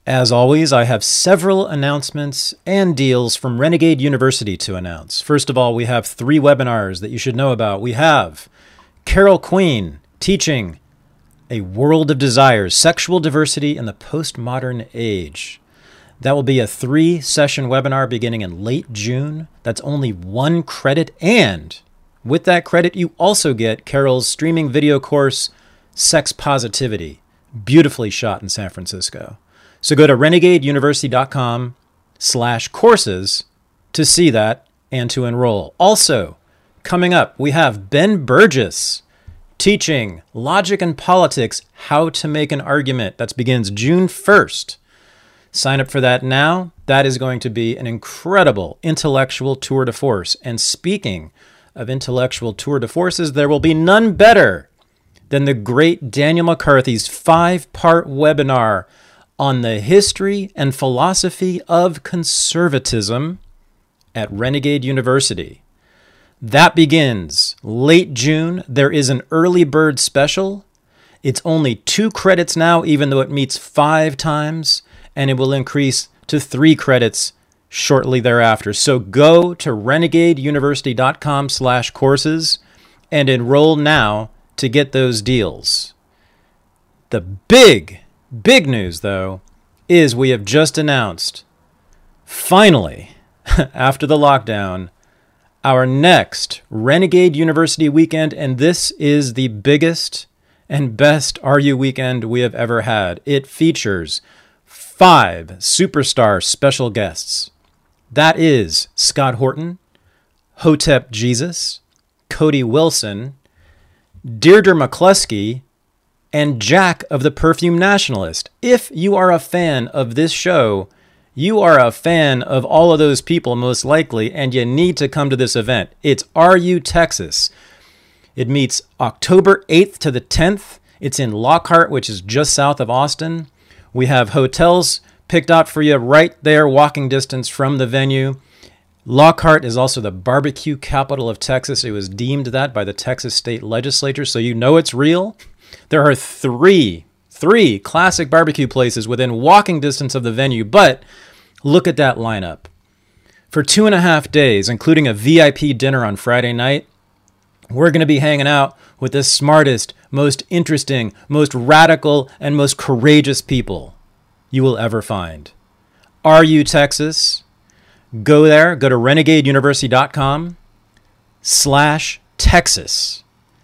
As always, I have several announcements and deals from Renegade University to announce. First of all, we have 3 webinars that you should know about. We have Carol Queen teaching A World of Desires, Sexual Diversity in the Postmodern Age. That will be a 3-session webinar beginning in late June. That's only 1 credit, and with that credit, you also get Carol's streaming video course, Sex Positivity, beautifully shot in San Francisco. So go to renegadeuniversity.com/courses to see that and to enroll. Also, coming up, we have Ben Burgess teaching Logic and Politics, How to Make an Argument. That begins June 1st. Sign up for that now. That is going to be an incredible intellectual tour de force. And speaking of intellectual tour de forces, there will be none better than the great Daniel McCarthy's 5-part webinar on the history and philosophy of conservatism at Renegade University. That begins late June. There is an early bird special. It's only 2 credits now, even though it meets 5 times, and it will increase to 3 credits shortly thereafter. So go to renegadeuniversity.com/courses and enroll now to get those deals. The big news, though, is we have just announced, finally, after the lockdown, our next Renegade University weekend, and this is the biggest and best RU weekend we have ever had. It features 5 superstar special guests. That is Scott Horton, Hotep Jesus, Cody Wilson, Deirdre McCluskey, and Jack of the Perfume Nationalist. If you are a fan of this show, you are a fan of all of those people most likely, and you need to come to this event. It's RU Texas. It meets October 8th to the 10th. It's in Lockhart, which is just south of Austin. We have hotels picked out for you right there, walking distance from the venue. Lockhart is also the barbecue capital of Texas. It was deemed that by the Texas State Legislature, so you know it's real. There are three classic barbecue places within walking distance of the venue, but look at that lineup. For 2.5 days, including a VIP dinner on Friday night, we're going to be hanging out with the smartest, most interesting, most radical, and most courageous people you will ever find. RU Texas. Go there. Go to renegadeuniversity.com/Texas.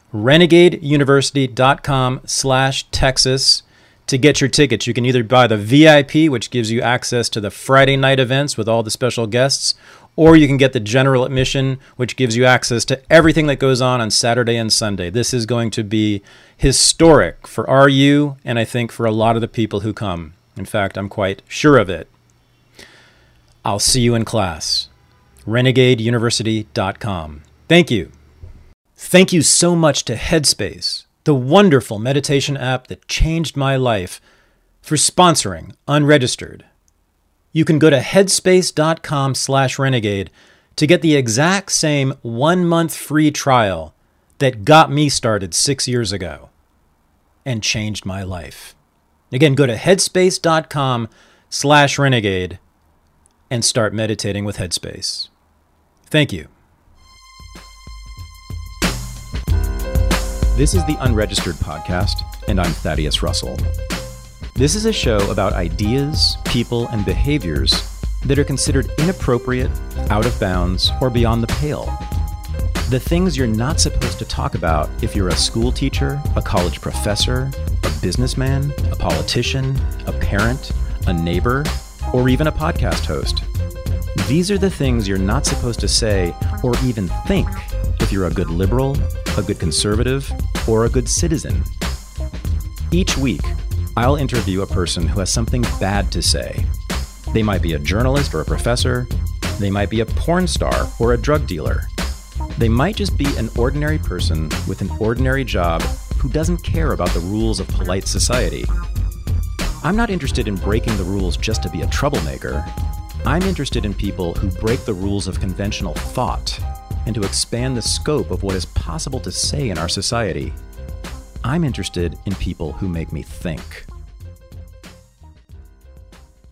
renegadeuniversity.com/Texas to get your tickets. You can either buy the VIP, which gives you access to the Friday night events with all the special guests, or you can get the general admission, which gives you access to everything that goes on Saturday and Sunday. This is going to be historic for RU, and I think for a lot of the people who come. In fact, I'm quite sure of it. I'll see you in class. renegadeuniversity.com. Thank you. Thank you so much to Headspace, the wonderful meditation app that changed my life, for sponsoring Unregistered. You can go to headspace.com/renegade to get the exact same 1-month free trial that got me started 6 years ago and changed my life. Again, go to headspace.com/renegade and start meditating with Headspace. Thank you. This is the Unregistered Podcast, and I'm Thaddeus Russell. This is a show about ideas, people, and behaviors that are considered inappropriate, out of bounds, or beyond the pale. The things you're not supposed to talk about if you're a school teacher, a college professor, a businessman, a politician, a parent, a neighbor, or even a podcast host. These are the things you're not supposed to say or even think if you're a good liberal, a good conservative, or a good citizen. Each week, I'll interview a person who has something bad to say. They might be a journalist or a professor. They might be a porn star or a drug dealer. They might just be an ordinary person with an ordinary job who doesn't care about the rules of polite society. I'm not interested in breaking the rules just to be a troublemaker. I'm interested in people who break the rules of conventional thought and to expand the scope of what is possible to say in our society. I'm interested in people who make me think.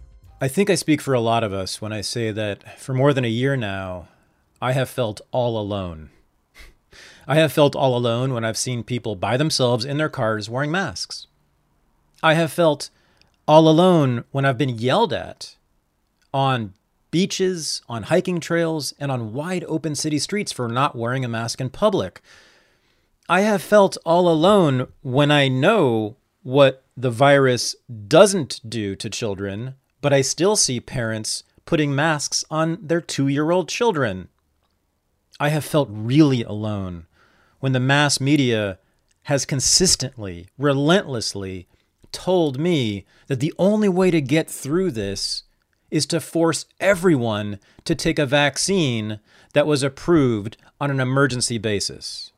I think I speak for a lot of us when I say that for more than a year now, I have felt all alone. I have felt all alone when I've seen people by themselves in their cars wearing masks. I have felt all alone when I've been yelled at on beaches, on hiking trails, and on wide open city streets for not wearing a mask in public. I have felt all alone when I know what the virus doesn't do to children, but I still see parents putting masks on their 2-year-old children. I have felt really alone when the mass media has consistently, relentlessly told me that the only way to get through this is to force everyone to take a vaccine that was approved on an emergency basis.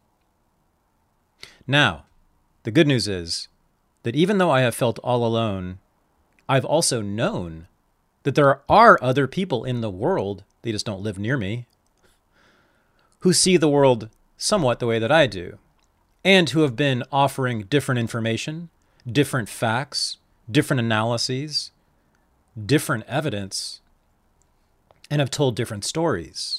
Now, the good news is that even though I have felt all alone, I've also known that there are other people in the world, they just don't live near me, who see the world somewhat the way that I do, and who have been offering different information, different facts, different analyses, different evidence, and have told different stories.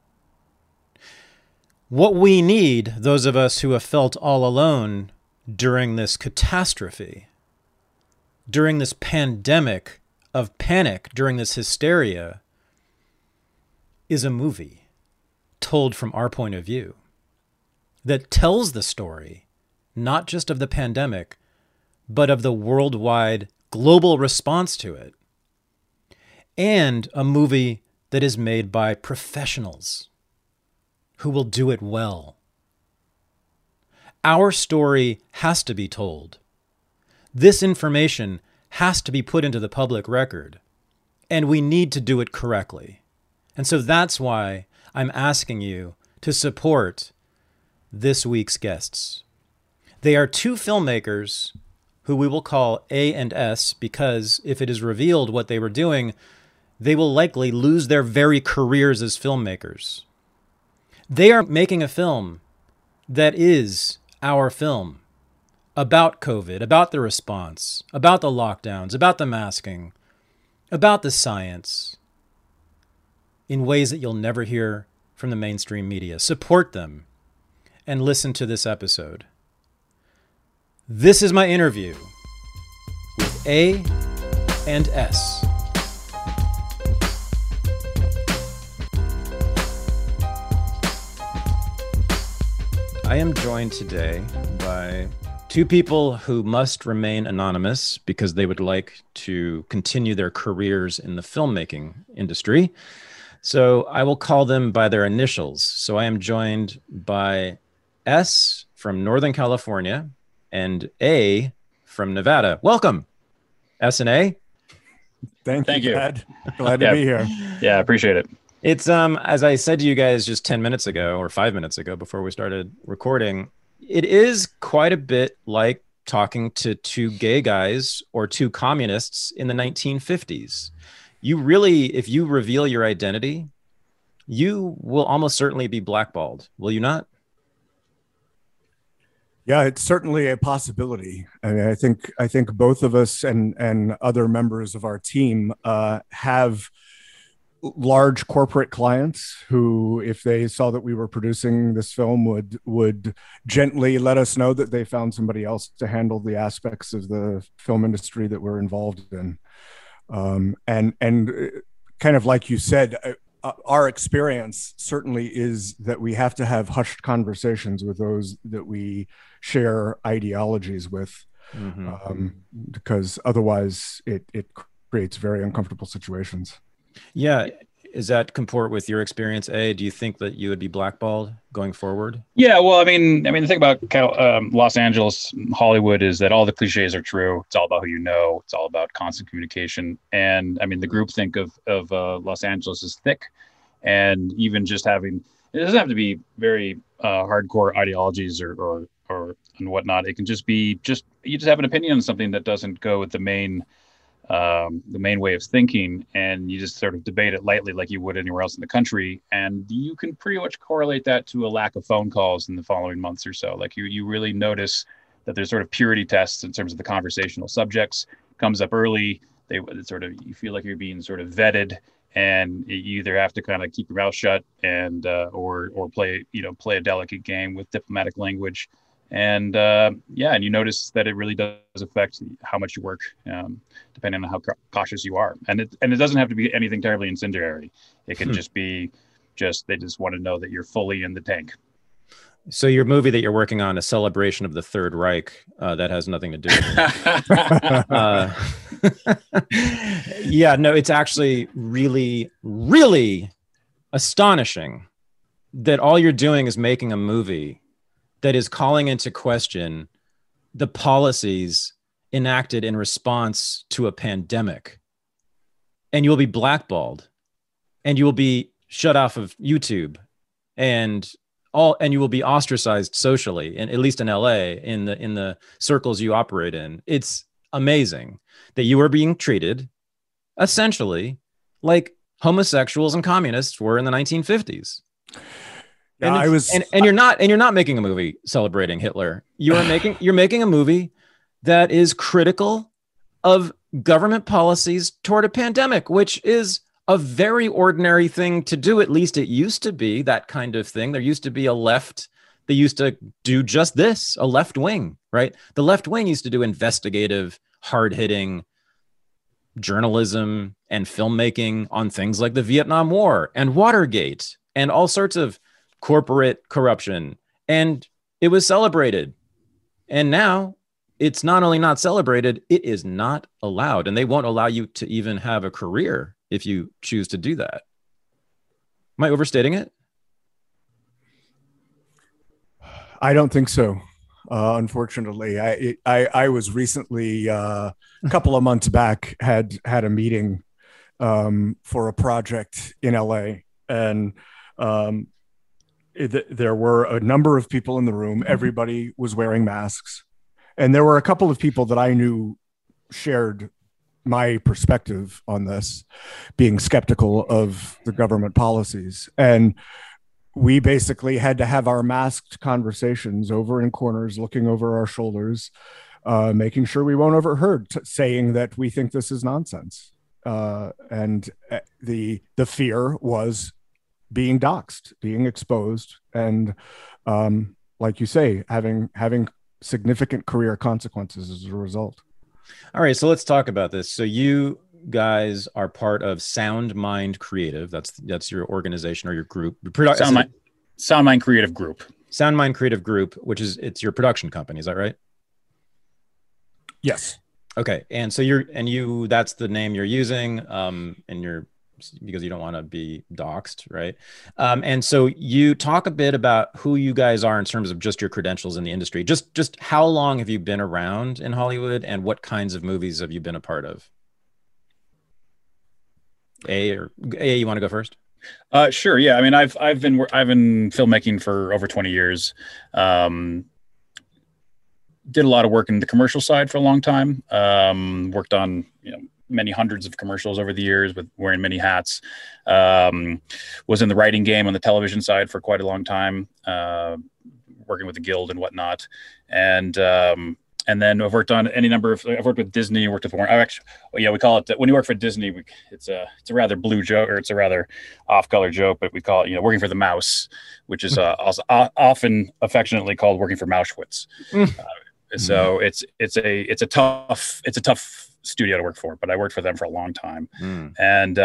What we need, those of us who have felt all alone during this catastrophe, during this pandemic of panic, during this hysteria, is a movie told from our point of view that tells the story, not just of the pandemic, but of the worldwide global response to it. And a movie that is made by professionals who will do it well. Our story has to be told. This information has to be put into the public record, and we need to do it correctly. And so that's why I'm asking you to support this week's guests. They are two filmmakers who we will call A and S because if it is revealed what they were doing, they will likely lose their very careers as filmmakers. They are making a film that is our film about COVID, about the response, about the lockdowns, about the masking, about the science, in ways that you'll never hear from the mainstream media. Support them and listen to this episode. This is my interview with A and S. I am joined today by two people who must remain anonymous because they would like to continue their careers in the filmmaking industry. So I will call them by their initials. So I am joined by S from Northern California and A from Nevada. Welcome, S and A. Thank you. Glad to be here. Yeah, I appreciate it. It's as I said to you guys just 10 minutes ago or 5 minutes ago before we started recording, it is quite a bit like talking to two gay guys or two communists in the 1950s. You really, if you reveal your identity, you will almost certainly be blackballed, will you not? Yeah, it's certainly a possibility. I mean, I think both of us and other members of our team have large corporate clients who, if they saw that we were producing this film, would gently let us know that they found somebody else to handle the aspects of the film industry that we're involved in. And kind of like you said, our experience certainly is that we have to have hushed conversations with those that we share ideologies with, because otherwise it creates very uncomfortable situations. Yeah. Is that comport with your experience, A? Do you think that you would be blackballed going forward? Yeah, well, I mean, the thing about Los Angeles, Hollywood is that all the cliches are true. It's all about who you know. It's all about constant communication. And I mean, the groupthink of Los Angeles is thick. And even just having, it doesn't have to be very hardcore ideologies or and whatnot. It can just be you just have an opinion on something that doesn't go with the main way of thinking, and you just sort of debate it lightly like you would anywhere else in the country, and you can pretty much correlate that to a lack of phone calls in the following months or so. Like you really notice that there's sort of purity tests in terms of the conversational subjects, comes up early, they sort of, you feel like you're being sort of vetted, and you either have to kind of keep your mouth shut and or play a delicate game with diplomatic language. And and you notice that it really does affect how much you work, depending on how cautious you are. And it doesn't have to be anything terribly incendiary. It can just be they just want to know that you're fully in the tank. So your movie that you're working on, A Celebration of the Third Reich, that has nothing to do with it. Yeah, no, it's actually really, really astonishing that all you're doing is making a movie that is calling into question the policies enacted in response to a pandemic. And you will be blackballed, and you will be shut off of YouTube, and you will be ostracized socially, and at least in LA, in the circles you operate in. It's amazing that you are being treated essentially like homosexuals and communists were in the 1950s. Yeah, and you're not making a movie celebrating Hitler. You're making a movie that is critical of government policies toward a pandemic, which is a very ordinary thing to do. At least it used to be that kind of thing. There used to be a left that used to do just this, a left wing, right? The left wing used to do investigative, hard-hitting journalism and filmmaking on things like the Vietnam War and Watergate and all sorts of corporate corruption, and it was celebrated. And now it's not only not celebrated, it is not allowed, and they won't allow you to even have a career if you choose to do that. Am I overstating it? I don't think so. Unfortunately, I was recently a couple of months back had a meeting for a project in LA, and there were a number of people in the room. Everybody was wearing masks. And there were a couple of people that I knew shared my perspective on this, being skeptical of the government policies. And we basically had to have our masked conversations over in corners, looking over our shoulders, making sure we weren't overheard saying that we think this is nonsense. And the fear was being doxxed, being exposed, and like you say, having significant career consequences as a result. All right, so let's talk about this. So you guys are part of Sound Mind Creative. That's your organization or your group. Sound Mind Creative Group. Sound Mind Creative Group, it's your production company. Is that right? Yes. Okay, and so that's the name you're using, and because you don't want to be doxxed, right? And so you talk a bit about who you guys are in terms of just your credentials in the industry. Just how long have you been around in Hollywood, and what kinds of movies have you been a part of? You want to go first? Sure. Yeah. I mean, I've been filmmaking for over 20 years. Did a lot of work in the commercial side for a long time. Worked on, many hundreds of commercials over the years, with wearing many hats. Was in the writing game on the television side for quite a long time, working with the Guild and whatnot. And then I've worked on I've worked with Disney, worked with Warner. We call it, when you work for Disney, it's a rather blue joke, or it's a rather off-color joke, but we call it, working for the mouse, which is also often affectionately called working for Mauschwitz. So it's a tough studio to work for, but I worked for them for a long time. And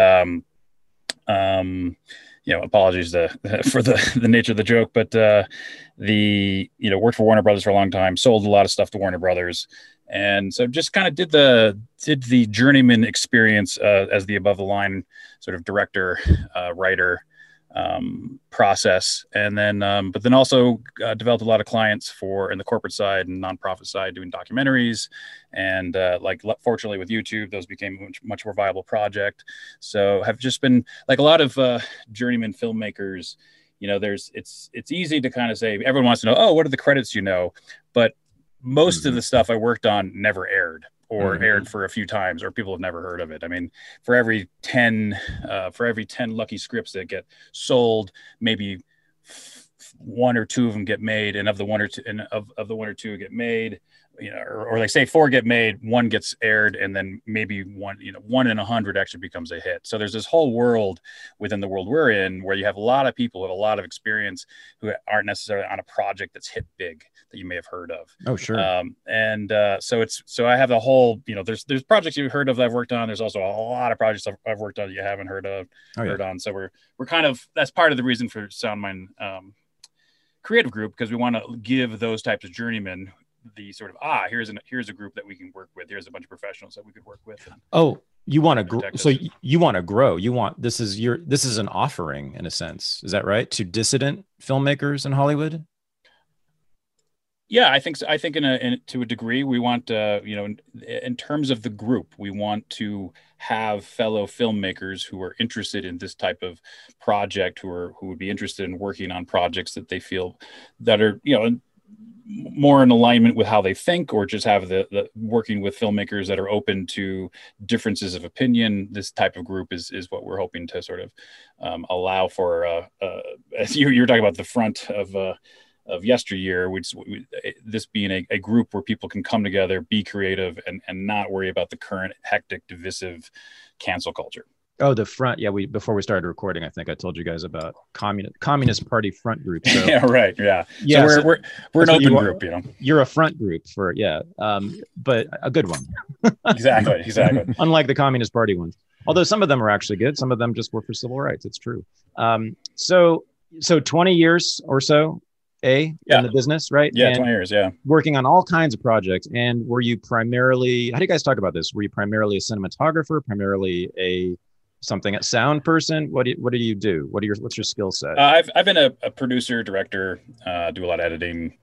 apologies for the nature of the joke, but worked for Warner Brothers for a long time, sold a lot of stuff to Warner Brothers, and so just kind of did the journeyman experience as the above the line sort of director, writer process, and then but then also developed a lot of clients in the corporate side and nonprofit side, doing documentaries, and fortunately with YouTube, those became a much more viable project. So have just been like a lot of journeyman filmmakers. It's easy to kind of say, everyone wants to know, what are the credits, but most of the stuff I worked on never aired, or aired for a few times, or people have never heard of it. I mean, for every 10 lucky scripts that get sold, maybe one or two of them get made, and of the one or two get made, or like say 4 get made, 1 gets aired, and then maybe 1 in 100 actually becomes a hit. So there's this whole world within the world we're in where you have a lot of people with a lot of experience who aren't necessarily on a project that's hit big that you may have heard of. Oh, sure. So I have the whole, there's projects you've heard of that I've worked on. There's also a lot of projects I've worked on that you haven't heard on. So we're kind of, that's part of the reason for SoundMind Creative Group, because we want to give those types of journeymen the sort of here's a group that we can work with. Here's a bunch of professionals that we could work with. You want to grow. So you want to grow. This is an offering in a sense. Is that right? To dissident filmmakers in Hollywood? Yeah, I think so. I think to a degree, we want in terms of the group, we want to have fellow filmmakers who are interested in this type of project, who would be interested in working on projects that they feel that are more in alignment with how they think, or just have the working with filmmakers that are open to differences of opinion. This type of group is what we're hoping to sort of allow for, as you were talking about the front of yesteryear, this being a group where people can come together, be creative, and not worry about the current hectic, divisive cancel culture. Oh, the front. Yeah, before we started recording, I think I told you guys about Communist Party front group. So, yeah, right. Yeah. Yeah. So we're an open group, You're a front group but a good one. Exactly. Unlike the Communist Party ones. Although some of them are actually good. Some of them just work for civil rights. It's true. So 20 years or so, in the business, right? Yeah, and 20 years, yeah. Working on all kinds of projects. And were you primarily, how do you guys talk about this? Were you primarily a cinematographer, primarily a sound person? What do you do? What's your skill set? I've been a producer, director, do a lot of editing.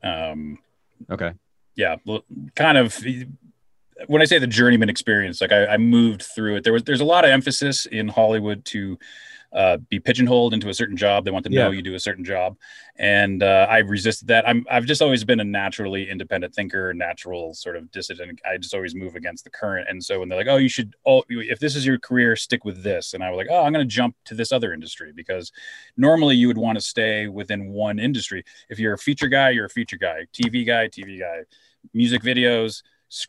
Okay. Yeah, kind of. When I say the journeyman experience, like I moved through it. There's a lot of emphasis in Hollywood to be pigeonholed into a certain job. They want to know you do a certain job, and I resisted that. I've just always been a naturally independent thinker, natural sort of dissident. I just always move against the current. And so when they're like, "Oh, if this is your career, stick with this," and I was like, "Oh, I'm going to jump to this other industry," because normally you would want to stay within one industry. If you're a feature guy, you're a feature guy. TV guy, TV guy. Music videos,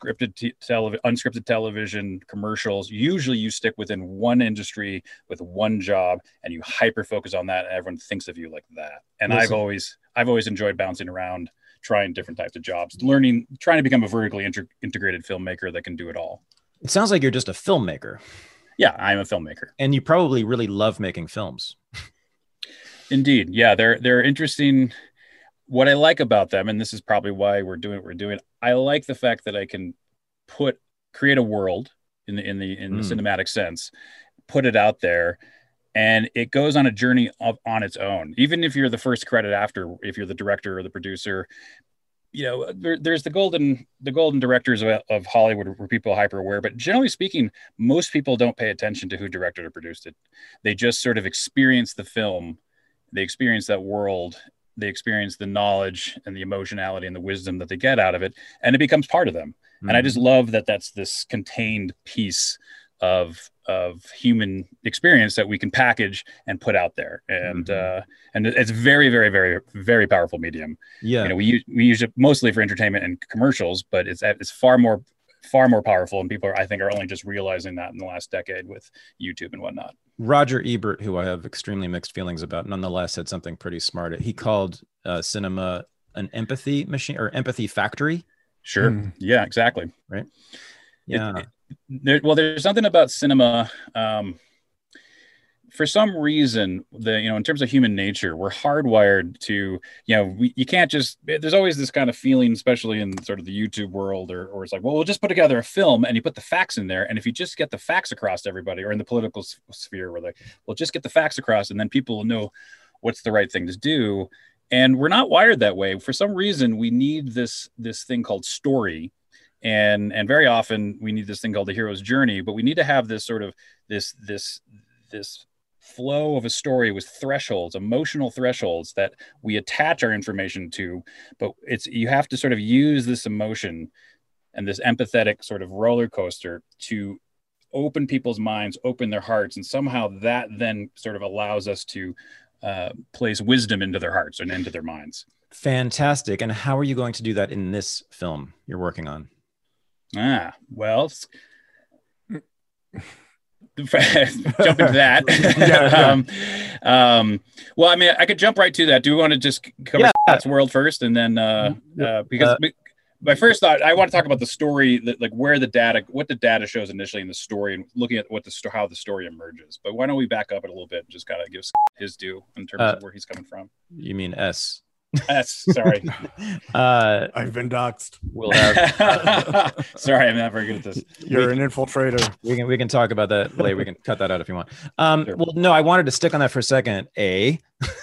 unscripted television, commercials. Usually you stick within one industry with one job and you hyper focus on that, and everyone thinks of you like that. And I've always enjoyed bouncing around, trying different types of jobs, trying to become a vertically integrated filmmaker that can do it all. It sounds like you're just a filmmaker. Yeah, I'm a filmmaker. And you probably really love making films. Indeed. Yeah, they're interesting. What I like about them, and this is probably why we're doing what we're doing, I like the fact that I can create a world in the cinematic sense, put it out there, and it goes on a journey on its own. Even if you're the first credit after, if you're the director or the producer, there's the golden directors of Hollywood where people are hyper aware, but generally speaking, most people don't pay attention to who directed or produced it. They just sort of experience the film, they experience that world, they experience the knowledge and the emotionality and the wisdom that they get out of it, and it becomes part of them. Mm-hmm. And I just love that that's this contained piece of human experience that we can package and put out there. And and it's very, very, very, very powerful medium. Yeah. We use it mostly for entertainment and commercials, but it's far more powerful, and people I think are only just realizing that in the last decade with YouTube and whatnot. Roger Ebert, who I have extremely mixed feelings about, nonetheless said something pretty smart. He called cinema an empathy machine or empathy factory. Sure. Yeah, exactly. Right. Yeah. There's something about cinema. For some reason, in terms of human nature, we're hardwired to, you can't just, there's always this kind of feeling, especially in sort of the YouTube world, or it's like, well, we'll just put together a film and you put the facts in there. And if you just get the facts across to everybody, or in the political sphere, where like, well, just get the facts across and then people will know what's the right thing to do. And we're not wired that way. For some reason, we need this thing called story. And very often we need this thing called the hero's journey, but we need to have this sort of this flow of a story with thresholds, emotional thresholds that we attach our information to, but you have to sort of use this emotion and this empathetic sort of roller coaster to open people's minds, open their hearts, and somehow that then sort of allows us to place wisdom into their hearts and into their minds. Fantastic. And how are you going to do that in this film you're working on? Well, jump into that. Well, I mean, I could jump right to that. Do we want to just cover Scott's world first, and then because my first thought, I want to talk about the story, that like what the data shows initially in the story, and looking at how the story emerges. But why don't we back up it a little bit and just kind of give Scott his due in terms of where he's coming from? You mean S? Sorry. I've been doxxed. We'll have. Sorry, I'm not very good at this. You're an infiltrator. We can talk about that later. We can cut that out if you want. Sure. Well, no, I wanted to stick on that for a second. Okay.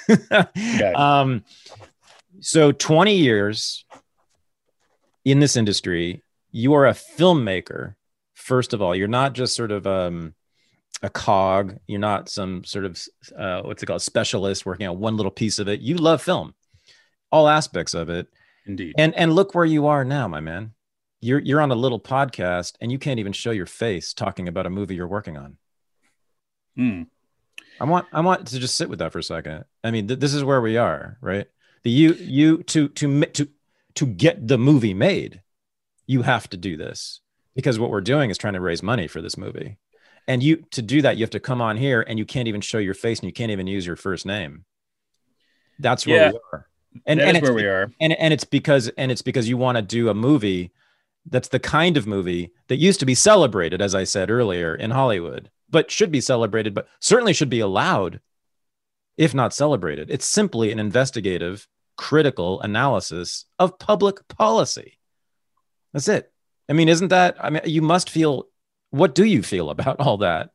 So 20 years in this industry, you are a filmmaker. First of all, you're not just sort of a cog. You're not some sort of what's it called, specialist working on one little piece of it. You love film, all aspects of it. Indeed. And look where you are now, my man. You're on a little podcast and you can't even show your face talking about a movie you're working on. I want to just sit with that for a second. I mean, this is where we are, right? To get the movie made, you have to do this, because what we're doing is trying to raise money for this movie. And to do that, you have to come on here and you can't even show your face and you can't even use your first name. That's where we are. And that's where we are. And it's because you want to do a movie that's the kind of movie that used to be celebrated, as I said earlier, in Hollywood, but should be celebrated, but certainly should be allowed, if not celebrated. It's simply an investigative, critical analysis of public policy. That's it. I mean, isn't that, I mean, you must feel, what do you feel about all that?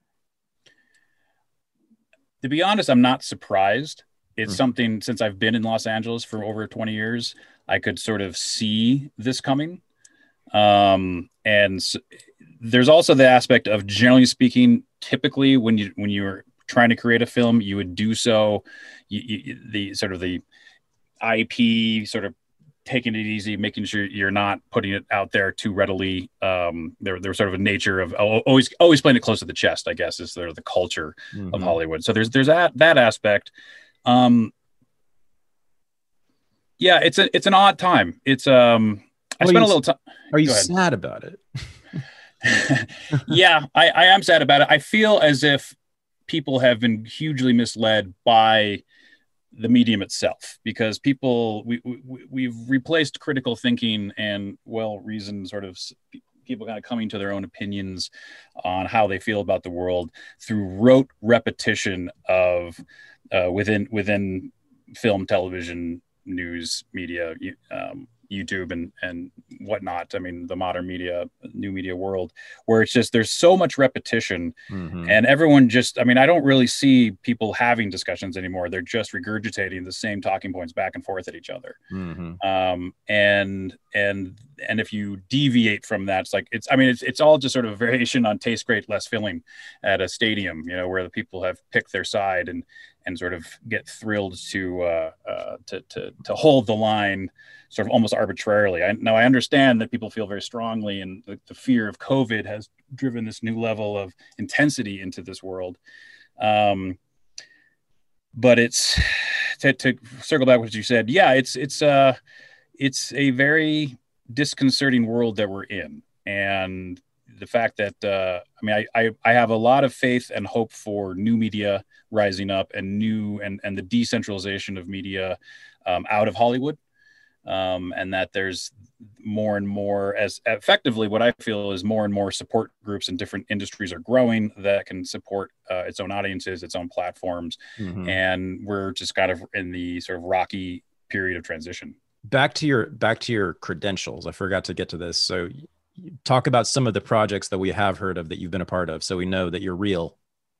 To be honest, I'm not surprised. It's something, since I've been in Los Angeles for over 20 years, I could sort of see this coming. And there's also the aspect of, generally speaking, typically when you're trying to create a film, you would do so, the IP sort of taking it easy, making sure you're not putting it out there too readily. There's sort of a nature of always playing it close to the chest, I guess, is sort of the culture of Hollywood. So there's that aspect. Yeah, it's an odd time. It's I spent a little time. Are you sad about it? Yeah, I am sad about it. I feel as if people have been hugely misled by the medium itself, because we've replaced critical thinking and well-reasoned sort of people kind of coming to their own opinions on how they feel about the world through rote repetition of within film, television, news, media, YouTube and whatnot. I mean, the modern media, new media world, where it's just, there's so much repetition and everyone just, I mean, I don't really see people having discussions anymore. They're just regurgitating the same talking points back and forth at each other. And if you deviate from that, it's like, it's all just sort of a variation on taste great, less filling at a stadium, where the people have picked their side and sort of get thrilled to hold the line sort of almost arbitrarily. I understand that people feel very strongly, and the fear of COVID has driven this new level of intensity into this world. But it's to circle back what you said. Yeah, it's a very disconcerting world that we're in, and the fact that I have a lot of faith and hope for new media rising up and the decentralization of media out of Hollywood. And that there's more and more, as effectively what I feel is more and more support groups in different industries are growing that can support its own audiences, its own platforms. And we're just kind of in the sort of rocky period of transition. Back to your credentials. I forgot to get to this. So talk about some of the projects that we have heard of that you've been a part of, so we know that you're real.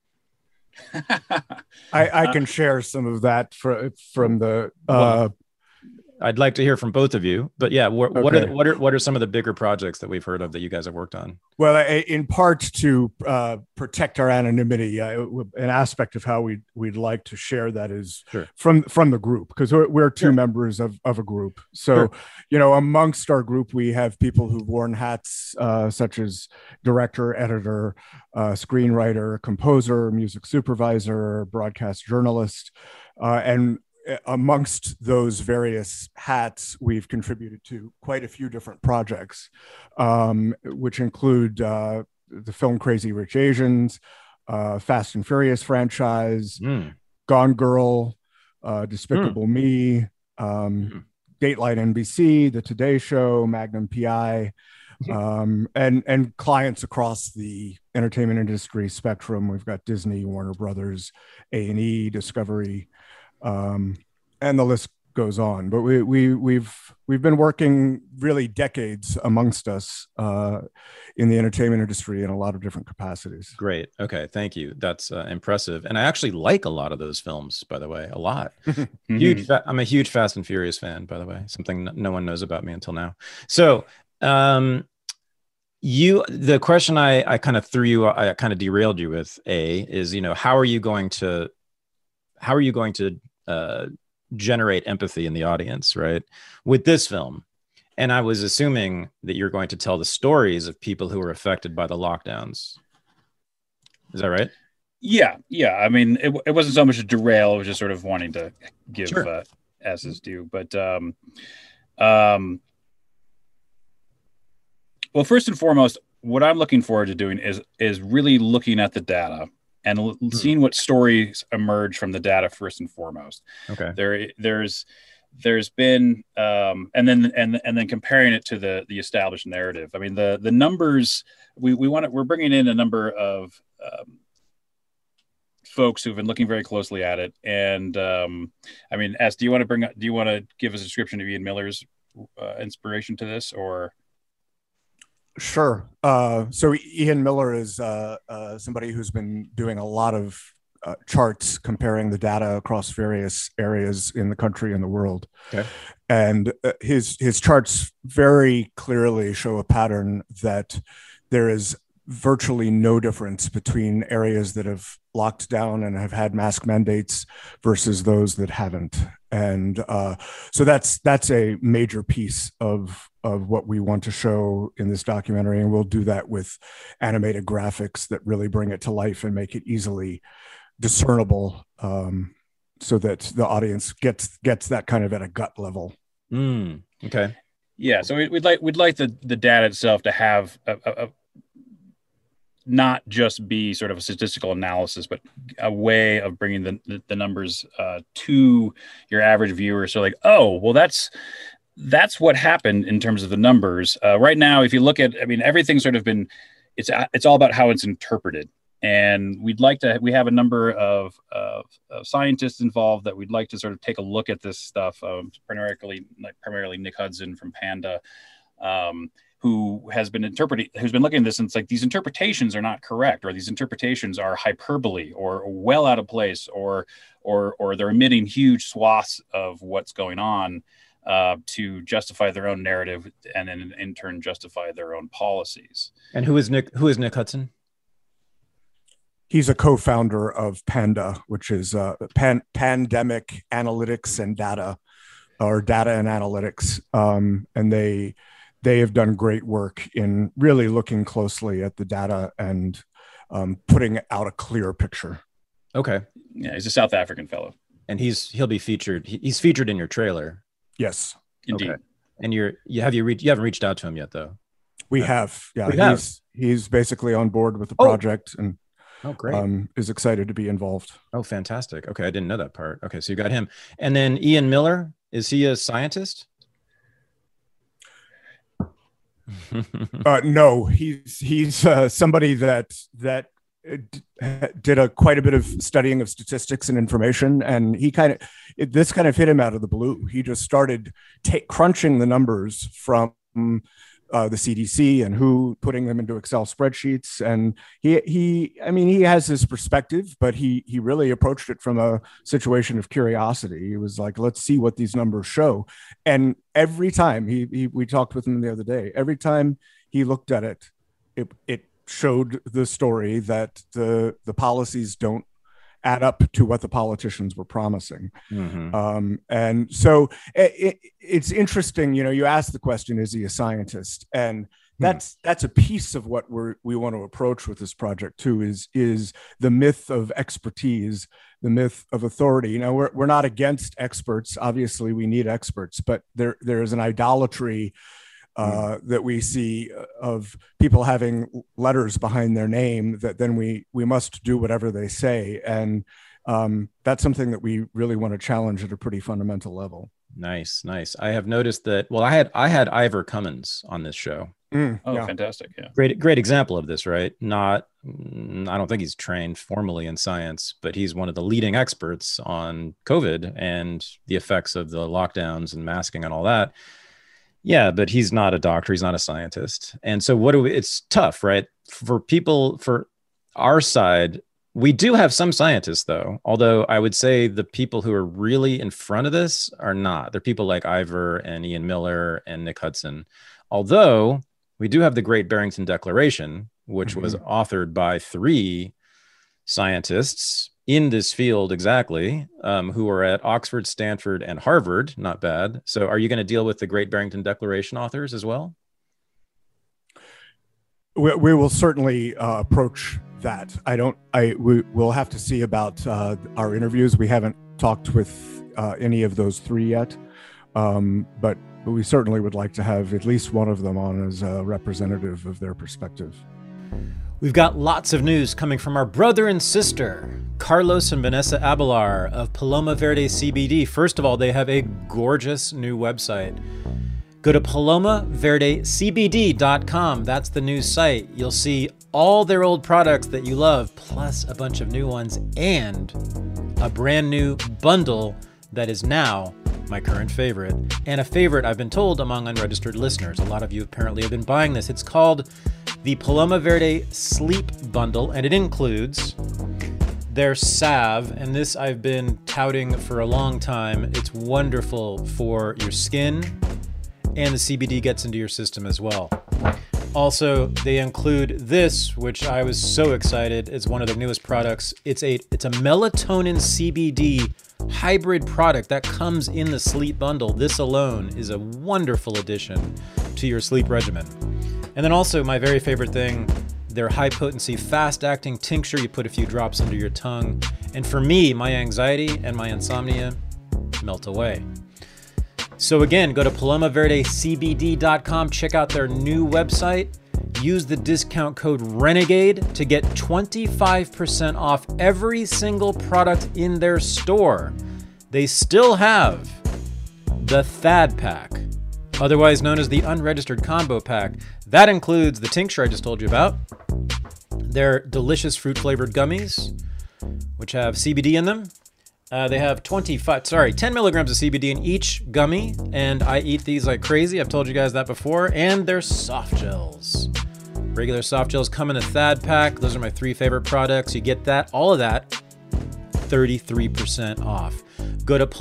I can share some of that from the I'd like to hear from both of you, but yeah, what are some of the bigger projects that we've heard of that you guys have worked on? Well, in part to protect our anonymity, an aspect of how we'd like to share that is from the group, because we're two members of a group. So, amongst our group, we have people who've worn hats such as director, editor, screenwriter, composer, music supervisor, broadcast journalist, and amongst those various hats, we've contributed to quite a few different projects, which include the film Crazy Rich Asians, Fast and Furious franchise, Gone Girl, Despicable Me, Dateline NBC, The Today Show, Magnum PI, and clients across the entertainment industry spectrum. We've got Disney, Warner Brothers, A&E, Discovery, and the list goes on. But we've been working really decades amongst us in the entertainment industry in a lot of different capacities. Great. Okay. Thank you. That's impressive. And I actually like a lot of those films, by the way, a lot. I'm a huge Fast and Furious fan, by the way, something no one knows about me until now. So the question I kind of threw you, I kind of derailed you with is, how are you going to generate empathy in the audience, right? With this film. And I was assuming that you're going to tell the stories of people who were affected by the lockdowns. Is that right? Yeah. I mean, it wasn't so much a derail. It was just sort of wanting to give as is due. But well, first and foremost, what I'm looking forward to doing is really looking at the data and seeing what stories emerge from the data first and foremost. Okay. There's been and then comparing it to the established narrative. I mean, the numbers we're bringing in a number of folks who've been looking very closely at it. And I mean, do you want to give us a description of Ian Miller's inspiration to this, or? Sure. So Ian Miller is somebody who's been doing a lot of charts comparing the data across various areas in the country and the world. Okay. And his charts very clearly show a pattern that there is virtually no difference between areas that have locked down and have had mask mandates versus those that haven't. And so that's a major piece of what we want to show in this documentary. And we'll do that with animated graphics that really bring it to life and make it easily discernible, so that the audience gets that kind of at a gut level. Okay. Yeah. So we'd like the data itself to have a not just be sort of a statistical analysis, but a way of bringing the numbers to your average viewer. So like, oh, well, that's what happened in terms of the numbers. Right now, if you look at, I mean, everything's sort of been, it's all about how it's interpreted. And we have a number of scientists involved that we'd like to sort of take a look at this stuff, primarily Nick Hudson from Panda, who's been looking at this, and it's like, these interpretations are not correct, or these interpretations are hyperbole or well out of place, or they're omitting huge swaths of what's going on to justify their own narrative, and then in turn justify their own policies. And who is Nick Hudson? He's a co-founder of Panda, which is Pandemic Analytics and Data, or Data and Analytics, and they have done great work in really looking closely at the data and putting out a clear picture. Okay. Yeah, he's a South African fellow, and he'll be featured. He's featured in your trailer. Yes, indeed. Okay. And you haven't reached out to him yet, though. We have. Yeah, he's basically on board with the project, and great. Is excited to be involved. Oh, fantastic. Okay, I didn't know that part. Okay, so you got him, and then Ian Miller, is he a scientist? No, he's somebody that did quite a bit of studying of statistics and information, and this kind of hit him out of the blue. He just started crunching the numbers from the CDC and WHO, putting them into Excel spreadsheets, and he has his perspective, but he really approached it from a situation of curiosity. He was like, let's see what these numbers show. And every time we talked with him the other day, every time he looked at it showed the story that the policies don't add up to what the politicians were promising. Mm-hmm. And so it's interesting, you ask the question, is he a scientist? And that's a piece of what we want to approach with this project too, is the myth of expertise, the myth of authority. You know, we're not against experts. Obviously we need experts, but there is an idolatry that we see of people having letters behind their name that then we must do whatever they say. And that's something that we really want to challenge at a pretty fundamental level. Nice. I have noticed that. Well, I had Ivor Cummins on this show. Yeah. Fantastic. Yeah. Great example of this, right? I don't think he's trained formally in science, but he's one of the leading experts on COVID and the effects of the lockdowns and masking and all that. Yeah, but he's not a doctor. He's not a scientist. And so it's tough, right? For our side, we do have some scientists though, although I would say the people who are really in front of this are not. They're people like Ivor and Ian Miller and Nick Hudson. Although we do have the Great Barrington Declaration, which was authored by 3 scientists in this field exactly, who are at Oxford, Stanford, and Harvard. Not bad. So are you going to deal with the Great Barrington Declaration authors as well? We will certainly approach that. We'll have to see about our interviews. We haven't talked with any of those 3 yet, but we certainly would like to have at least one of them on as a representative of their perspective. We've got lots of news coming from our brother and sister, Carlos and Vanessa Abelar of Paloma Verde CBD. First of all, they have a gorgeous new website. Go to palomaverdecbd.com. That's the new site. You'll see all their old products that you love, plus a bunch of new ones, and a brand new bundle that is now my current favorite, and a favorite I've been told among unregistered listeners. A lot of you apparently have been buying this. It's called the Paloma Verde Sleep Bundle, and it includes their salve, and this I've been touting for a long time. It's wonderful for your skin, and the CBD gets into your system as well. Also, they include this, which I was so excited. It's one of their newest products. It's a melatonin CBD hybrid product that comes in the sleep bundle. This alone is a wonderful addition to your sleep regimen. And then also my very favorite thing, their high potency, fast acting tincture. You put a few drops under your tongue. And for me, my anxiety and my insomnia melt away. So again, go to palomaverdecbd.com, check out their new website, use the discount code RENEGADE to get 25% off every single product in their store. They still have the THAAD pack, otherwise known as the unregistered combo pack. That includes the tincture I just told you about, their delicious fruit flavored gummies, which have CBD in them. They have 10 milligrams of CBD in each gummy, and I eat these like crazy. I've told you guys that before. And they're soft gels. Regular soft gels come in a THAAD pack. Those are my 3 favorite products. You get that, all of that, 33% off. Go to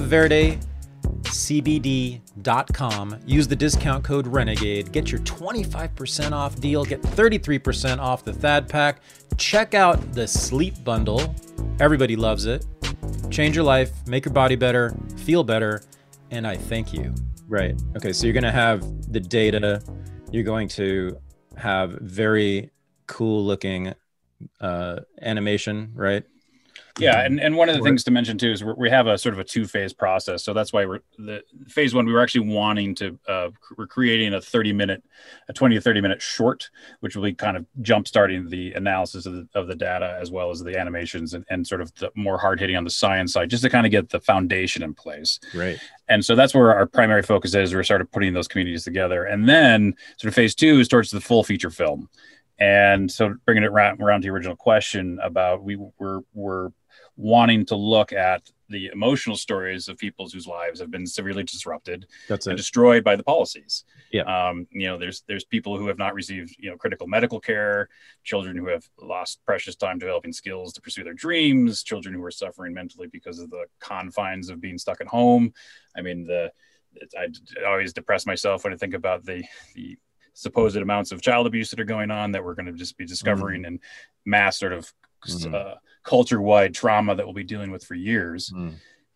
palomaverdecbd.com. Use the discount code RENEGADE. Get your 25% off deal. Get 33% off the THAAD pack. Check out the sleep bundle. Everybody loves it. Change your life, make your body better, feel better, and I thank you. Right. Okay, so you're going to have the data. You're going to have very cool looking animation, right? Yeah, and one of the things to mention too is we have a sort of a 2-phase process. So that's why the phase 1, we were actually wanting to we're creating a 20 to 30 minute short, which will be kind of jump starting the analysis of the data as well as the animations and sort of the more hard hitting on the science side, just to kind of get the foundation in place. Right. And so that's where our primary focus is. We're sort of putting those communities together, and then sort of phase 2 is towards the full feature film. And so bringing it around to the original question about we're wanting to look at the emotional stories of people whose lives have been severely disrupted and destroyed by the policies. Yeah. There's people who have not received, critical medical care, children who have lost precious time developing skills to pursue their dreams, children who are suffering mentally because of the confines of being stuck at home. I mean, I always depress myself when I think about the supposed amounts of child abuse that are going on that we're going to just be discovering and mass sort of culture-wide trauma that we'll be dealing with for years.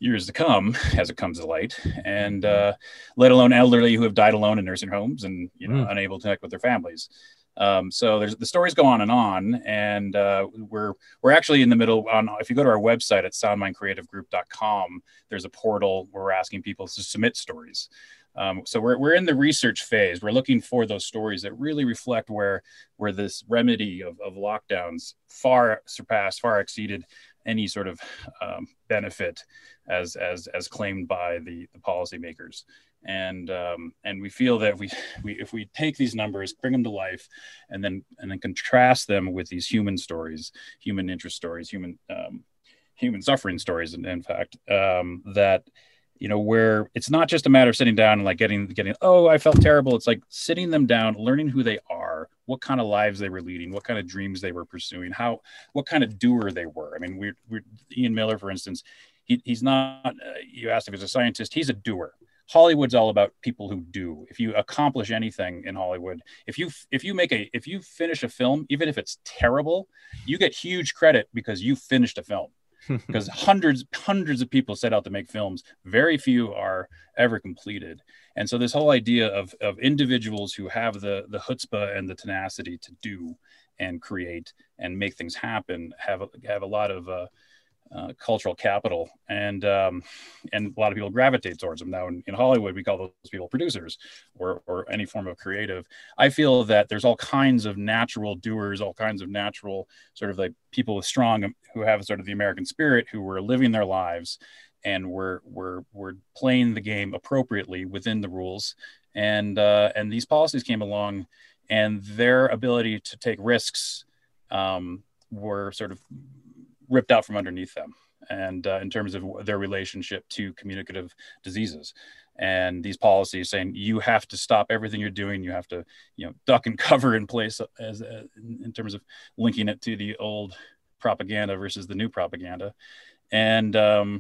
years to come as it comes to light, and let alone elderly who have died alone in nursing homes and unable to connect with their families. So there's the stories go on, and we're actually in the middle. If you go to our website at soundmindcreativegroup.com, there's a portal where we're asking people to submit stories. So we're in the research phase. We're looking for those stories that really reflect where this remedy of lockdowns far exceeded any sort of benefit as claimed by the policymakers. And we feel that if we take these numbers, bring them to life, and then contrast them with these human stories, human interest stories, human suffering stories, in fact, that where it's not just a matter of sitting down and like getting oh, I felt terrible. It's like sitting them down, learning who they are, what kind of lives they were leading, what kind of dreams they were pursuing, what kind of doer they were. I mean, we're Ian Miller, for instance, he's not. You asked if he's a scientist. He's a doer. Hollywood's all about people who do. If you accomplish anything in Hollywood, if you finish a film, even if it's terrible, you get huge credit because you finished a film. Because hundreds of people set out to make films, very few are ever completed. And so this whole idea of individuals who have the chutzpah and the tenacity to do and create and make things happen have a lot of cultural capital, and a lot of people gravitate towards them. Now in Hollywood, we call those people producers or any form of creative. I feel that there's all kinds of natural doers, all kinds of natural sort of like people with strong, who have sort of the American spirit, who were living their lives and were playing the game appropriately within the rules. And these policies came along, and their ability to take risks were sort of ripped out from underneath them, and in terms of their relationship to communicative diseases. And these policies saying you have to stop everything you're doing, you have to duck and cover in place, as in terms of linking it to the old propaganda versus the new propaganda. And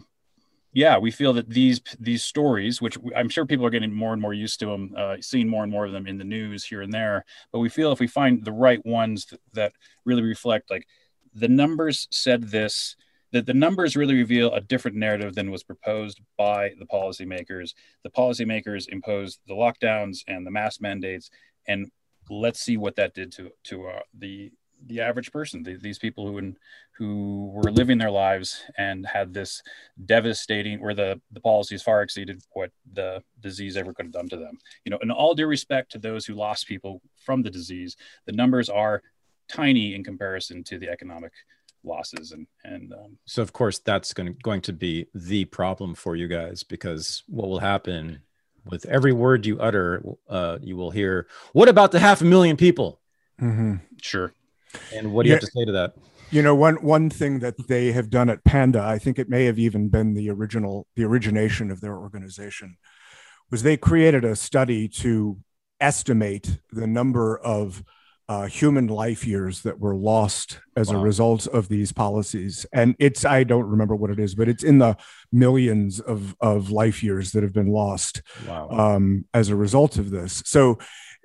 we feel that these stories, which I'm sure people are getting more and more used to them, seeing more and more of them in the news here and there, but we feel if we find the right ones that really reflect, like, the numbers said this, that the numbers really reveal a different narrative than was proposed by the policymakers. The policymakers imposed the lockdowns and the mask mandates, and let's see what that did to the average person, these people who were living their lives and had this devastating, where the policies far exceeded what the disease ever could have done to them. In all due respect to those who lost people from the disease, the numbers are tiny in comparison to the economic losses. And so of course that's going to be the problem for you guys, because what will happen with every word you utter, you will hear, what about the 500,000 people? Mm-hmm. Sure. And what do you have to say to that? One thing that they have done at Panda, I think it may have even been the origination of their organization, was they created a study to estimate the number of human life years that were lost as a result of these policies. And I don't remember what it is, but it's in the millions of life years that have been lost as a result of this. So,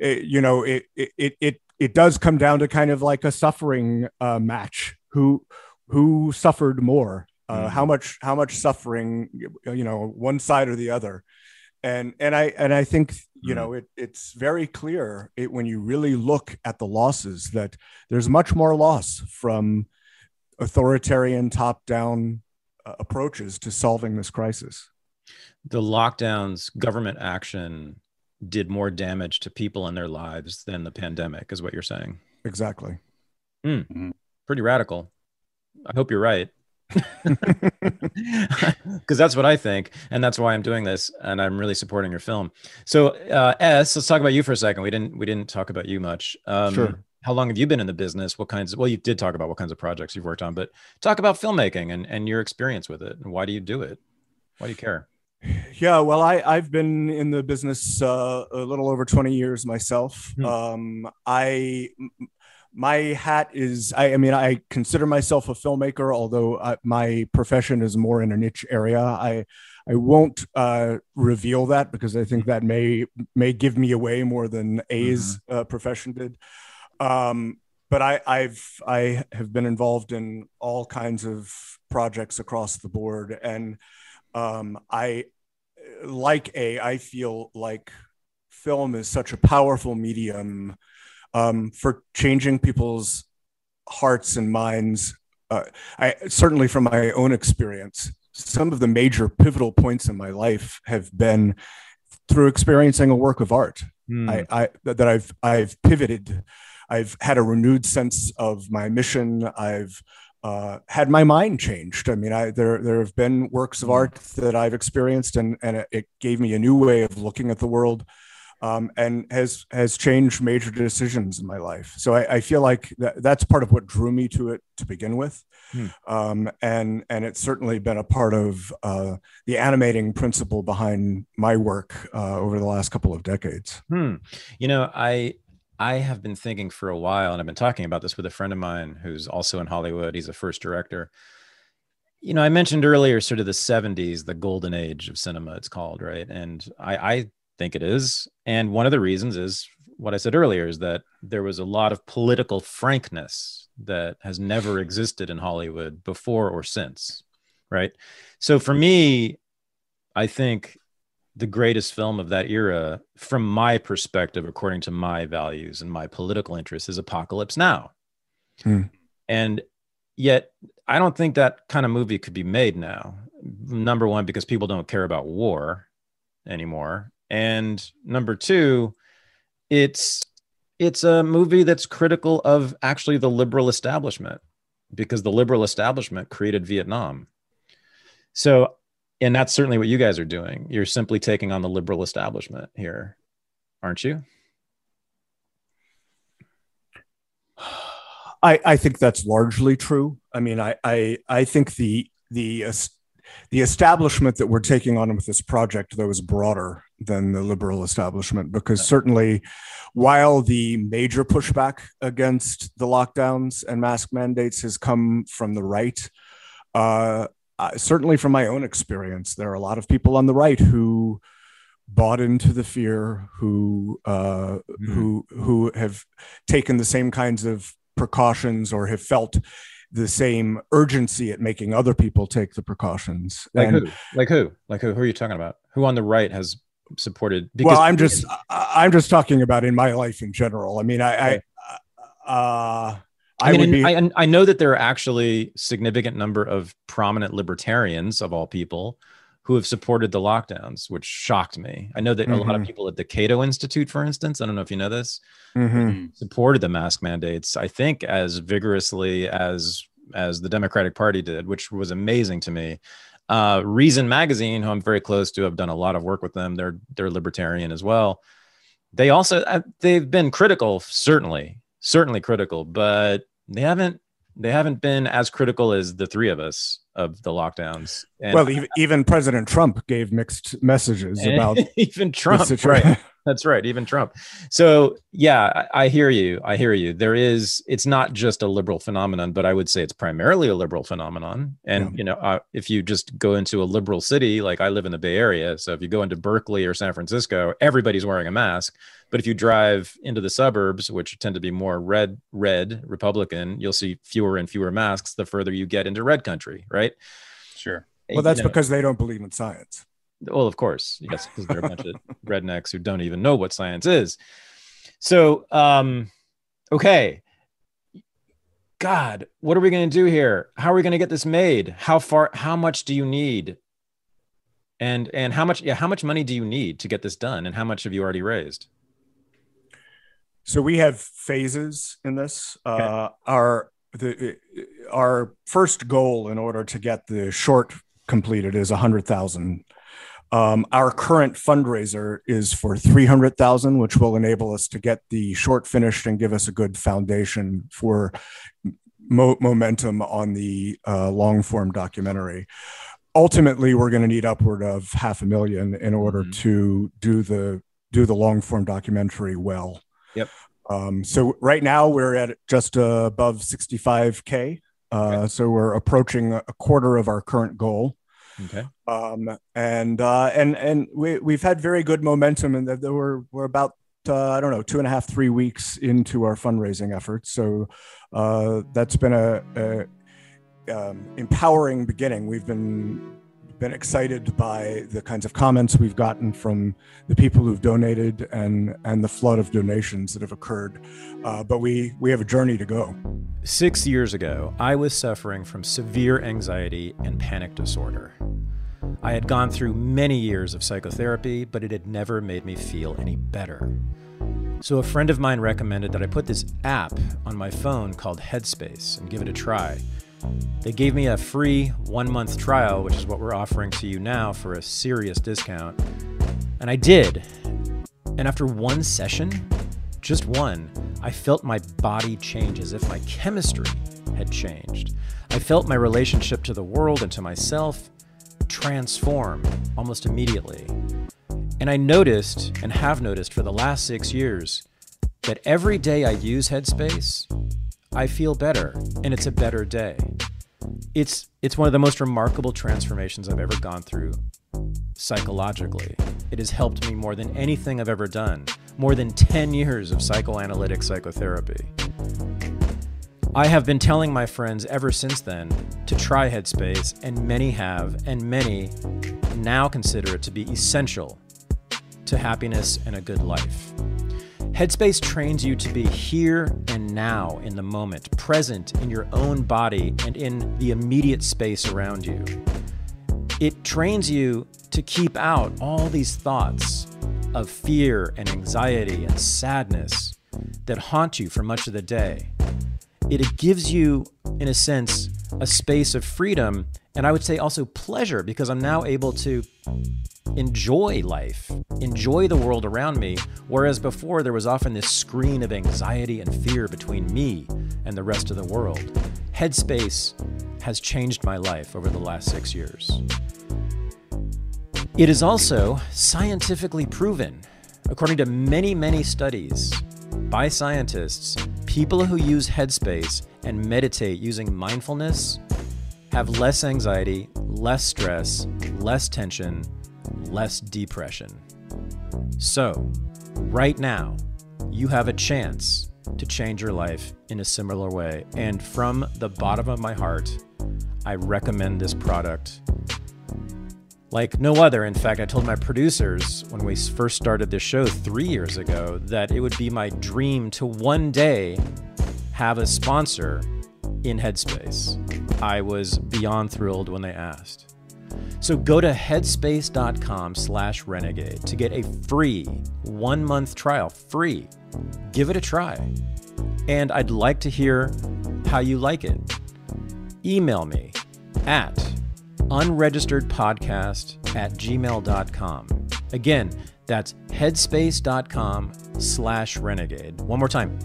it does come down to kind of like a suffering match. Who suffered more? How much suffering, one side or the other. And I think, it's very clear when you really look at the losses, that there's much more loss from authoritarian top-down approaches to solving this crisis. The lockdowns, government action did more damage to people and their lives than the pandemic, is what you're saying. Exactly. Pretty radical. I hope you're right. Because that's what I think, and that's why I'm doing this, and I'm really supporting your film. So let's talk about you for a second. We didn't talk about you much. Sure. How long have you been in the business? You did talk about what kinds of projects you've worked on, but talk about filmmaking and your experience with it, and why do you do it? Why do you care? Yeah, well, I've been in the business a little over 20 years myself. My hat is, I consider myself a filmmaker, although my profession is more in a niche area. I won't reveal that, because I think that may give me away more than A's profession did. But I have been involved in all kinds of projects across the board, and I feel like film is such a powerful medium for changing people's hearts and minds. I certainly, from my own experience, some of the major pivotal points in my life have been through experiencing a work of art. I've pivoted. I've had a renewed sense of my mission. I've had my mind changed. I mean, there have been works of art that I've experienced, and it gave me a new way of looking at the world, and has changed major decisions in my life. So I feel like that's part of what drew me to it to begin with, and it's certainly been a part of the animating principle behind my work over the last couple of decades. You know, I have been thinking for a while, and I've been talking about this with a friend of mine who's also in Hollywood. He's a first director. You know, I mentioned earlier sort of the 70s, the golden age of cinema, it's called, right? And I think it is. And one of the reasons is what I said earlier, is that there was a lot of political frankness that has never existed in Hollywood before or since, right? So for me, I think the greatest film of that era, from my perspective, according to my values and my political interests, is Apocalypse Now. And yet I don't think that kind of movie could be made now. Number one, because people don't care about war anymore. And number two, it's a movie that's critical of actually the liberal establishment, because the liberal establishment created Vietnam. So, and that's certainly what you guys are doing. You're simply taking on the liberal establishment here, aren't you? I think that's largely true. I mean, I think the establishment that we're taking on with this project, though, is broader than the liberal establishment, because certainly while the major pushback against the lockdowns and mask mandates has come from the right, certainly from my own experience, there are a lot of people on the right who bought into the fear, who have taken the same kinds of precautions or have felt the same urgency at making other people take the precautions. Like who? Who are you talking about? Who on the right has supported? Because well, I'm just talking about in my life in general. I mean, I know that there are actually significant number of prominent libertarians, of all people, who have supported the lockdowns, which shocked me. I know that a lot of people at the Cato Institute, for instance, I don't know if you know this, supported the mask mandates, I think, as vigorously as the Democratic Party did, which was amazing to me. Reason Magazine, who I'm very close to, I've done a lot of work with them. They're libertarian as well. They also, they've been critical, certainly critical, but they haven't been as critical as the three of us of the lockdowns. And well, even President Trump gave mixed messages about even Trump, right? That's right, even Trump. So yeah, I hear you. It's not just a liberal phenomenon, but I would say it's primarily a liberal phenomenon. And you know, if you just go into a liberal city, like I live in the Bay Area, so if you go into Berkeley or San Francisco, everybody's wearing a mask. But if you drive into the suburbs, which tend to be more red Republican, you'll see fewer and fewer masks the further you get into red country, right? Sure. Well, that's because they don't believe in science. Well, of course, yes, because they're a bunch of rednecks who don't even know what science is. So, okay. God, what are we going to do here? How are we going to get this made? How much do you need? And how much money do you need to get this done? And how much have you already raised? So we have phases in this. Okay. Our first goal in order to get the short completed is 100,000. Our current fundraiser is for 300,000, which will enable us to get the short finished and give us a good foundation for momentum on the long form documentary. Ultimately, we're going to need upward of $500,000 in order to do the long form documentary well. Yep. So right now we're at just above 65K. So we're approaching a quarter of our current goal. Okay. And we've had very good momentum, and that we're about 2.5-3 weeks into our fundraising efforts. So that's been a empowering beginning. We've been been excited by the kinds of comments we've gotten from the people who've donated and the flood of donations that have occurred. But we have a journey to go. 6 years ago, I was suffering from severe anxiety and panic disorder. I had gone through many years of psychotherapy, but it had never made me feel any better. So a friend of mine recommended that I put this app on my phone called Headspace and give it a try. They gave me a free 1-month trial, which is what we're offering to you now for a serious discount. And I did. And after one session, just one, I felt my body change as if my chemistry had changed. I felt my relationship to the world and to myself transform almost immediately. And I noticed, and have noticed for the last 6 years, that every day I use Headspace, I feel better, and it's a better day. It's one of the most remarkable transformations I've ever gone through psychologically. It has helped me more than anything I've ever done, more than 10 years of psychoanalytic psychotherapy. I have been telling my friends ever since then to try Headspace, and many have, and many now consider it to be essential to happiness and a good life. Headspace trains you to be here and now in the moment, present in your own body and in the immediate space around you. It trains you to keep out all these thoughts of fear and anxiety and sadness that haunt you for much of the day. It gives you, in a sense, a space of freedom, and I would say also pleasure, because I'm now able to enjoy life, enjoy the world around me, whereas before there was often this screen of anxiety and fear between me and the rest of the world. Headspace has changed my life over the last 6 years. It is also scientifically proven, according to many, many studies by scientists, people who use Headspace and meditate using mindfulness have less anxiety, less stress, less tension, less depression. So, right now, you have a chance to change your life in a similar way. And from the bottom of my heart, I recommend this product like no other. In fact, I told my producers when we first started this show 3 years ago that it would be my dream to one day have a sponsor in Headspace. I was beyond thrilled when they asked. So go to headspace.com/renegade to get a free 1-month trial, free. Give it a try. And I'd like to hear how you like it. Email me at unregisteredpodcast@gmail.com. Again, that's headspace.com/renegade. One more time,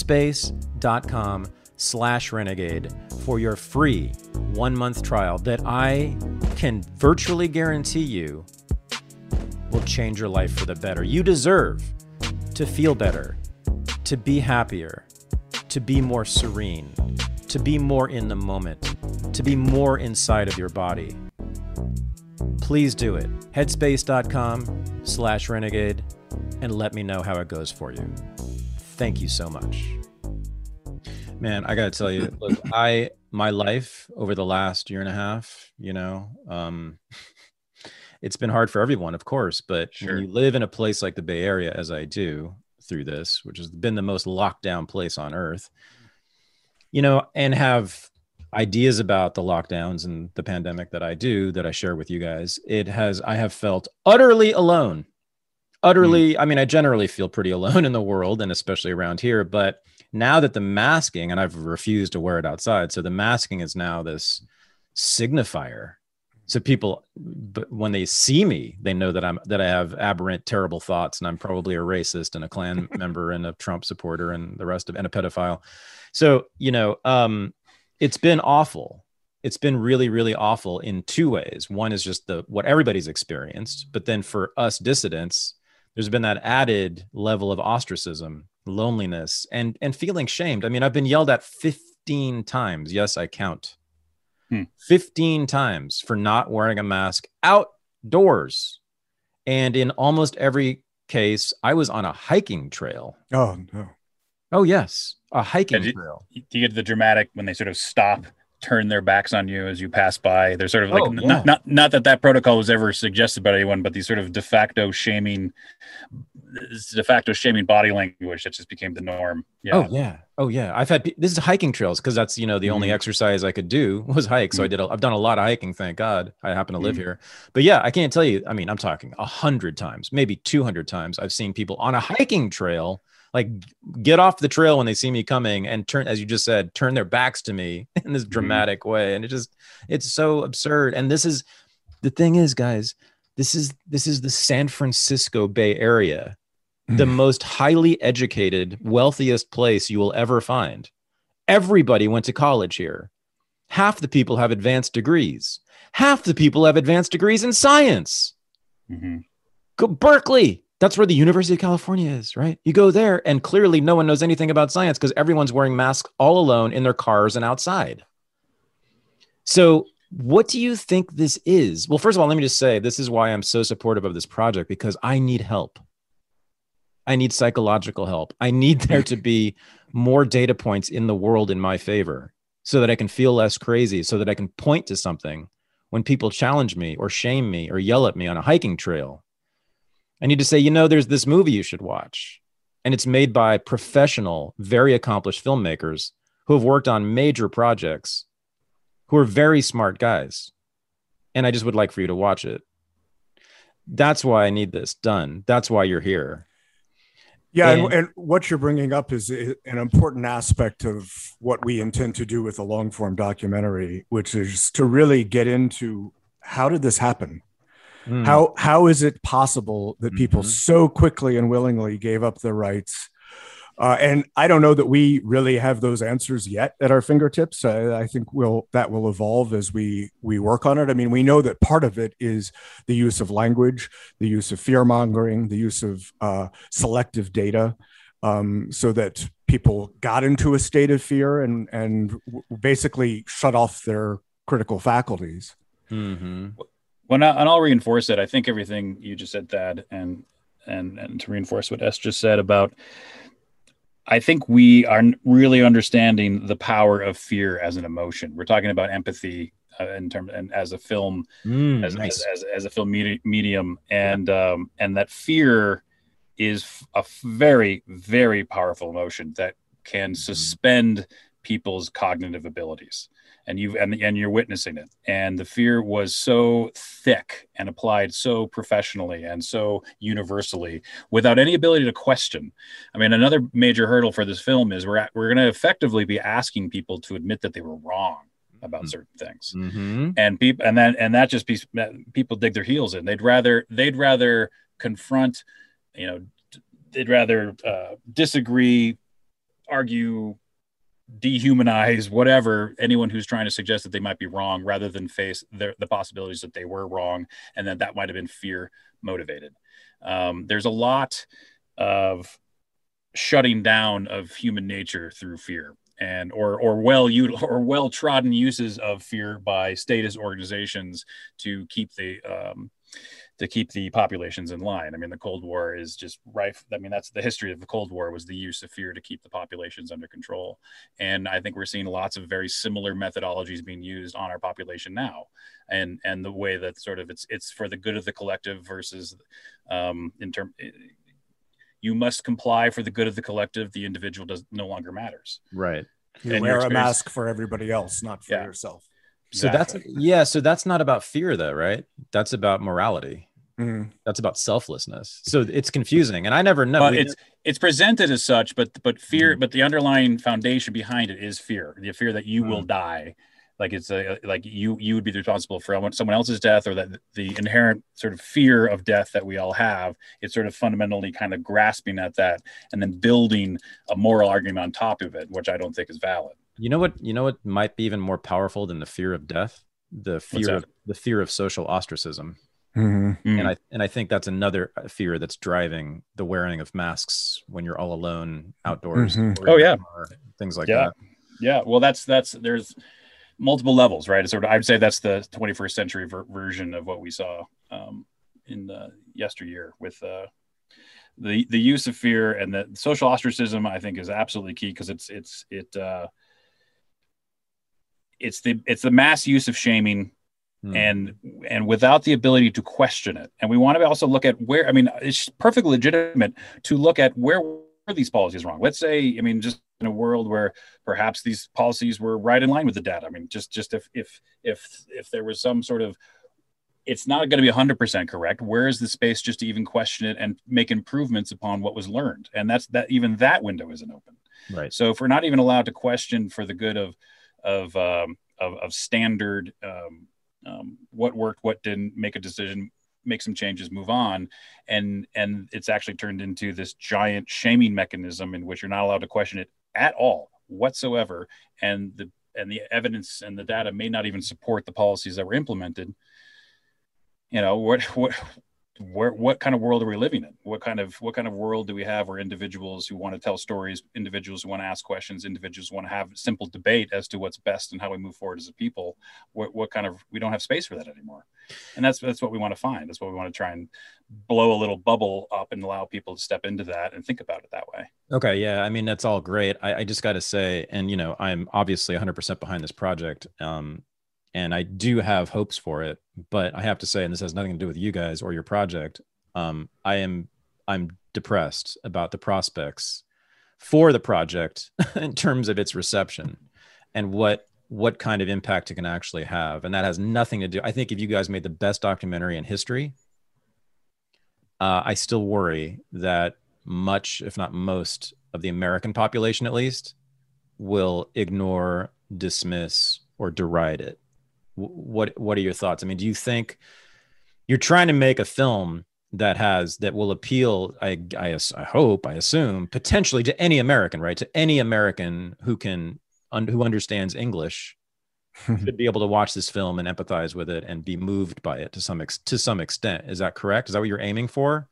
headspace.com/renegade for your free 1-month trial that I can virtually guarantee you will change your life for the better. You deserve to feel better, to be happier, to be more serene, to be more in the moment, to be more inside of your body. Please do it. Headspace.com/renegade and let me know how it goes for you. Thank you so much. Man, I got to tell you, look, my life over the last year and a half, it's been hard for everyone, of course, but when you live in a place like the Bay Area, as I do through this, which has been the most locked down place on earth, and have ideas about the lockdowns and the pandemic that I share with you guys, I have felt utterly alone. I mean, I generally feel pretty alone in the world and especially around here, but now that the masking, and I've refused to wear it outside, so the masking is now this signifier. So people, when they see me, they know that I have aberrant, terrible thoughts, and I'm probably a racist and a Klan member and a Trump supporter and the rest of, and a pedophile. So, it's been awful. It's been really, really awful in two ways. One is just what everybody's experienced, but then for us dissidents, there's been that added level of ostracism, loneliness, and feeling shamed. I mean, I've been yelled at 15 times. Yes, I count. 15 times for not wearing a mask outdoors. And in almost every case, I was on a hiking trail. Oh, no. Oh, yes. A hiking trail. You get the dramatic when they sort of stop turn their backs on you as you pass by. They're sort of like Oh, yeah. not that protocol was ever suggested by anyone, but these sort of de facto shaming body language that just became the norm. Yeah. Oh yeah. Oh yeah. I've had this is hiking trails because that's the only exercise I could do was hike. So I've done a lot of hiking. Thank God I happen to live here. But yeah, I can't tell you. I mean, I'm talking 100 times, maybe 200 times. I've seen people on a hiking trail like get off the trail when they see me coming and turn, as you just said, turn their backs to me in this dramatic way, and it's so absurd. And this is the thing is, guys, this is the San Francisco Bay Area. The most highly educated, wealthiest place you will ever find. Everybody went to college here. Half the people have advanced degrees. Half the people have advanced degrees in science. Go Berkeley. That's where the University of California is, right? You go there and clearly no one knows anything about science because everyone's wearing masks all alone in their cars and outside. So what do you think this is? Well, first of all, let me just say, this is why I'm so supportive of this project, because I need help. I need psychological help. I need there to be more data points in the world in my favor so that I can feel less crazy, so that I can point to something when people challenge me or shame me or yell at me on a hiking trail. I need to say, there's this movie you should watch. And it's made by professional, very accomplished filmmakers who have worked on major projects, who are very smart guys. And I just would like for you to watch it. That's why I need this done. That's why you're here. Yeah, and what you're bringing up is an important aspect of what we intend to do with a long form documentary, which is to really get into how did this happen? How is it possible that people so quickly and willingly gave up their rights? And I don't know that we really have those answers yet at our fingertips. I think that will evolve as we work on it. I mean, we know that part of it is the use of language, the use of fear mongering, the use of selective data, so that people got into a state of fear and basically shut off their critical faculties. Well, and I'll reinforce it. I think everything you just said, Thad, and to reinforce what S just said about, I think we are really understanding the power of fear as an emotion. We're talking about empathy and as a film, as a film medium, and that fear is a very, very powerful emotion that can suspend people's cognitive abilities. And you're witnessing it. And the fear was so thick and applied so professionally and so universally without any ability to question. I mean, another major hurdle for this film is we're going to effectively be asking people to admit that they were wrong about certain things. And people dig their heels in. They'd rather confront, they'd rather disagree, argue, dehumanize anyone who's trying to suggest that they might be wrong, rather than face the possibilities that they were wrong and that might have been fear motivated. There's a lot of shutting down of human nature through fear, and or well trodden uses of fear by statist organizations to keep the populations in line. I mean, the Cold War is just rife. I mean, that's the history of the Cold War, was the use of fear to keep the populations under control. And I think we're seeing lots of very similar methodologies being used on our population now. And the way that sort of it's for the good of the collective versus you must comply for the good of the collective. The individual no longer matters. Right. You wear a mask for everybody else, not for yourself. Exactly. So that's not about fear though, right? That's about morality. That's about selflessness. So it's confusing, and I never know. It's presented as such, but fear, but the underlying foundation behind it is fear. The fear that you will die, like it's like you would be responsible for someone else's death, or that the inherent sort of fear of death that we all have. It's sort of fundamentally kind of grasping at that and then building a moral argument on top of it, which I don't think is valid. You know what might be even more powerful than the fear of death? The fear of social ostracism. And I think that's another fear that's driving the wearing of masks when you're all alone outdoors. Things like that. Yeah. Well, there's multiple levels, right? I'd say that's the 21st century version of what we saw in the yesteryear with the use of fear, and the social ostracism. I think is absolutely key, because it's the mass use of shaming, Hmm. and without the ability to question it. And we want to also look at where, I mean, it's perfectly legitimate to look at where were these policies wrong. Let's say, I mean, just in a world where perhaps these policies were right in line with the data. I mean, just if there was some sort of, it's not going to be 100% correct. Where is the space just to even question it and make improvements upon what was learned? And that's that, even that window isn't open. Right. So if we're not even allowed to question for the good of standard, what worked, what didn't, make a decision, make some changes, move on, and it's actually turned into this giant shaming mechanism in which you're not allowed to question it at all whatsoever, and the evidence and the data may not even support the policies that were implemented. You know, what kind of world are we living in? What kind of world do we have where individuals who want to tell stories, individuals who want to ask questions, individuals who want to have simple debate as to what's best and how we move forward as a people, what kind of, we don't have space for that anymore. And that's what we want to find. That's what we want to try and blow a little bubble up and allow people to step into that and think about it that way. Okay. Yeah. I mean, that's all great. I just got to say, and you know, I'm obviously 100% behind this project. And I do have hopes for it, but I have to say, and this has nothing to do with you guys or your project, I'm depressed about the prospects for the project in terms of its reception and what kind of impact it can actually have. And that has nothing to do. I think if you guys made the best documentary in history, I still worry that much, if not most, of the American population, at least, will ignore, dismiss, or deride it. What are your thoughts? I mean, do you think you're trying to make a film that will appeal? I hope, I assume, potentially to any American, right? To any American who understands English should be able to watch this film and empathize with it and be moved by it to some extent. Is that correct? Is that what you're aiming for?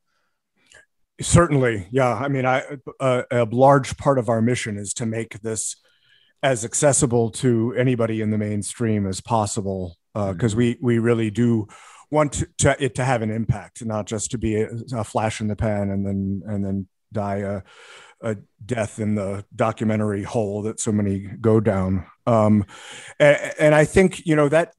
Certainly, yeah. I mean, a large part of our mission is to make this as accessible to anybody in the mainstream as possible, because we really do want it to have an impact, not just to be a flash in the pan and then die a death in the documentary hole that so many go down. And I think, you know, that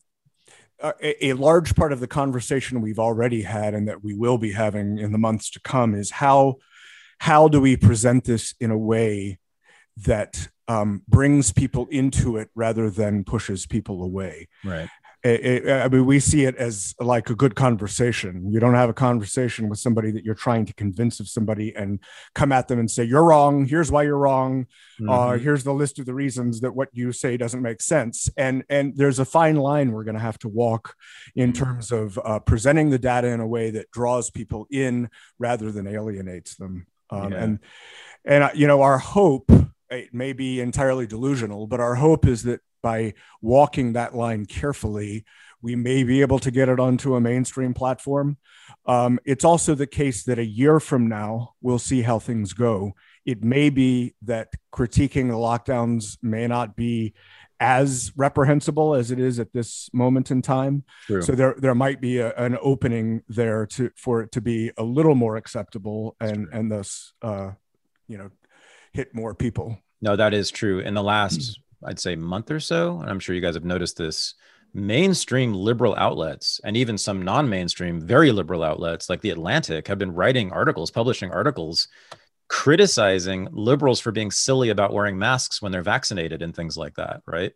a large part of the conversation we've already had and that we will be having in the months to come is how do we present this in a way that brings people into it rather than pushes people away. Right. I mean, we see it as like a good conversation. You don't have a conversation with somebody that you're trying to convince of somebody and come at them and say, you're wrong. Here's why you're wrong. Here's the list of the reasons that what you say doesn't make sense. And there's a fine line we're going to have to walk in terms of presenting the data in a way that draws people in rather than alienates them. And you know, our hope, it may be entirely delusional, but our hope is that by walking that line carefully, we may be able to get it onto a mainstream platform. It's also the case that a year from now, we'll see how things go. It may be that critiquing the lockdowns may not be as reprehensible as it is at this moment in time. True. So there might be an opening there for it to be a little more acceptable and thus, you know, hit more people. No, that is true. In the last, I'd say, month or so, and I'm sure you guys have noticed this, mainstream liberal outlets and even some non-mainstream, very liberal outlets like The Atlantic have been writing articles, publishing articles, criticizing liberals for being silly about wearing masks when they're vaccinated and things like that, right?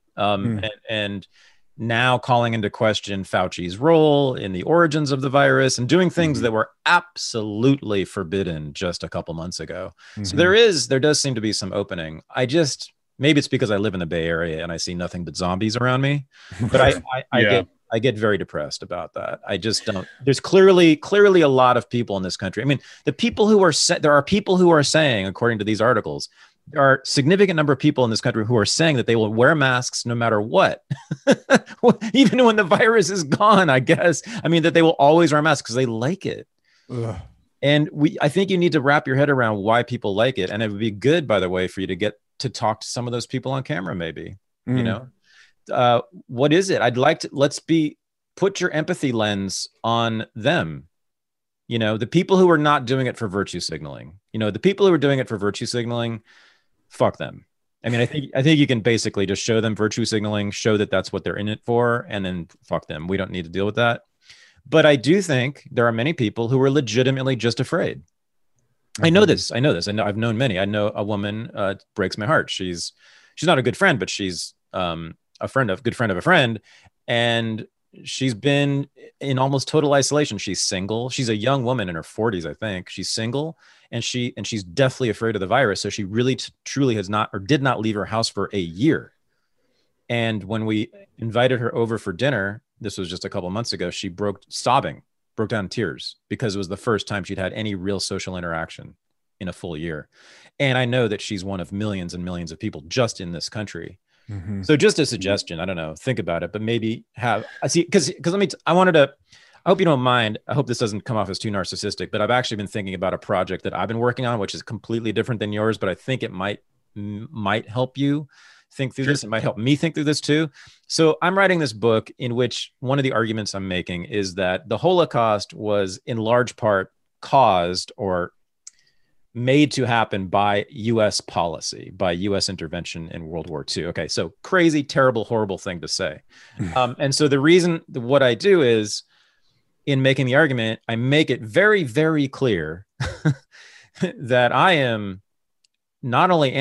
And now calling into question Fauci's role in the origins of the virus and doing things that were absolutely forbidden just a couple months ago. So there does seem to be some opening. Maybe it's because I live in the Bay Area and I see nothing but zombies around me, but I get very depressed about that. I just don't. There's clearly a lot of people in this country. I mean, there are people who are saying, according to these articles, there are a significant number of people in this country who are saying that they will wear masks no matter what, even when the virus is gone, I guess. I mean, that they will always wear masks because they like it. Ugh. And I think you need to wrap your head around why people like it. And it would be good, by the way, for you to get to talk to some of those people on camera, maybe, you know, what is it? Put your empathy lens on them. You know, the people who are not doing it for virtue signaling, the people who are doing it for virtue signaling, fuck them. I mean, I think you can basically just show them virtue signaling, show that that's what they're in it for, and then fuck them. We don't need to deal with that. But I do think there are many people who are legitimately just afraid. I know this. I know I've known many. I know a woman, breaks my heart. She's not a good friend, but she's a good friend of a friend. And she's been in almost total isolation. She's single. She's a young woman in her 40s, I think. She's single, and she's deathly afraid of the virus. So she really truly has not, or did not leave her house for a year. And when we invited her over for dinner, this was just a couple of months ago, she broke down in tears, because it was the first time she'd had any real social interaction in a full year. And I know that she's one of millions and millions of people just in this country. Mm-hmm. So just a suggestion, I don't know, think about it, but maybe I hope you don't mind. I hope this doesn't come off as too narcissistic, but I've actually been thinking about a project that I've been working on, which is completely different than yours, but I think it might help you think through this. It might help me think through this too. So I'm writing this book in which one of the arguments I'm making is that the Holocaust was in large part caused or made to happen by U.S. policy, by U.S. intervention in World War II. Okay, so crazy, terrible, horrible thing to say. And so the reason, what I do is, in making the argument, I make it very, very clear that I am not only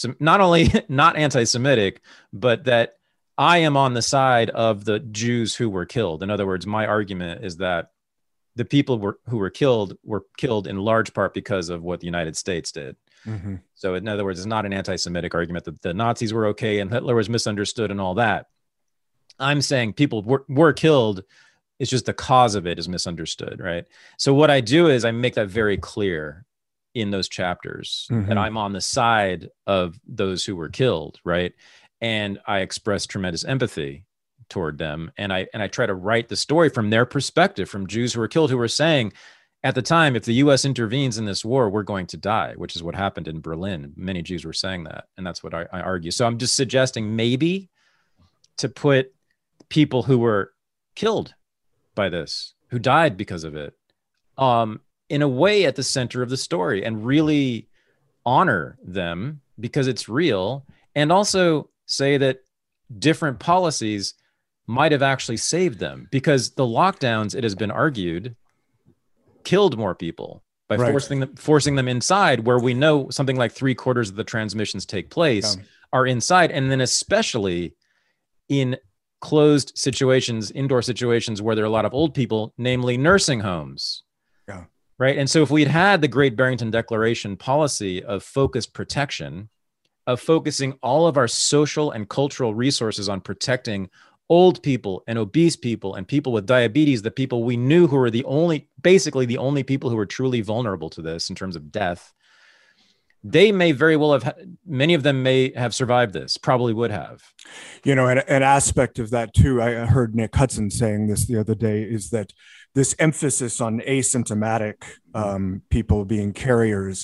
not anti-Semitic, but that I am on the side of the Jews who were killed. In other words, my argument is that the people who were killed in large part because of what the United States did. Mm-hmm. So in other words, it's not an anti-Semitic argument that the Nazis were okay and Hitler was misunderstood and all that. I'm saying people were killed. It's just the cause of it is misunderstood, right? So what I do is I make that very clear in those chapters, mm-hmm. that I'm on the side of those who were killed, right? And I express tremendous empathy toward them. And I try to write the story from their perspective, from Jews who were killed, who were saying at the time, if the US intervenes in this war, we're going to die, which is what happened in Berlin. Many Jews were saying that. And that's what I argue. So I'm just suggesting maybe to put people who were killed by this, who died because of it, in a way at the center of the story, and really honor them because it's real. And also say that different policies might have actually saved them, because the lockdowns, it has been argued, killed more people by forcing them inside, where we know something like 3/4 of the transmissions take place are inside. And then especially in closed situations, indoor situations where there are a lot of old people, namely nursing homes. Yeah. Right. And so if we'd had the Great Barrington Declaration policy of focused protection, of focusing all of our social and cultural resources on protecting old people and obese people and people with diabetes, the people we knew who were basically the only people who were truly vulnerable to this in terms of death, they may very well have, many of them may have survived this, probably would have. You know, an aspect of that too, I heard Nick Hudson saying this the other day, is that this emphasis on asymptomatic people being carriers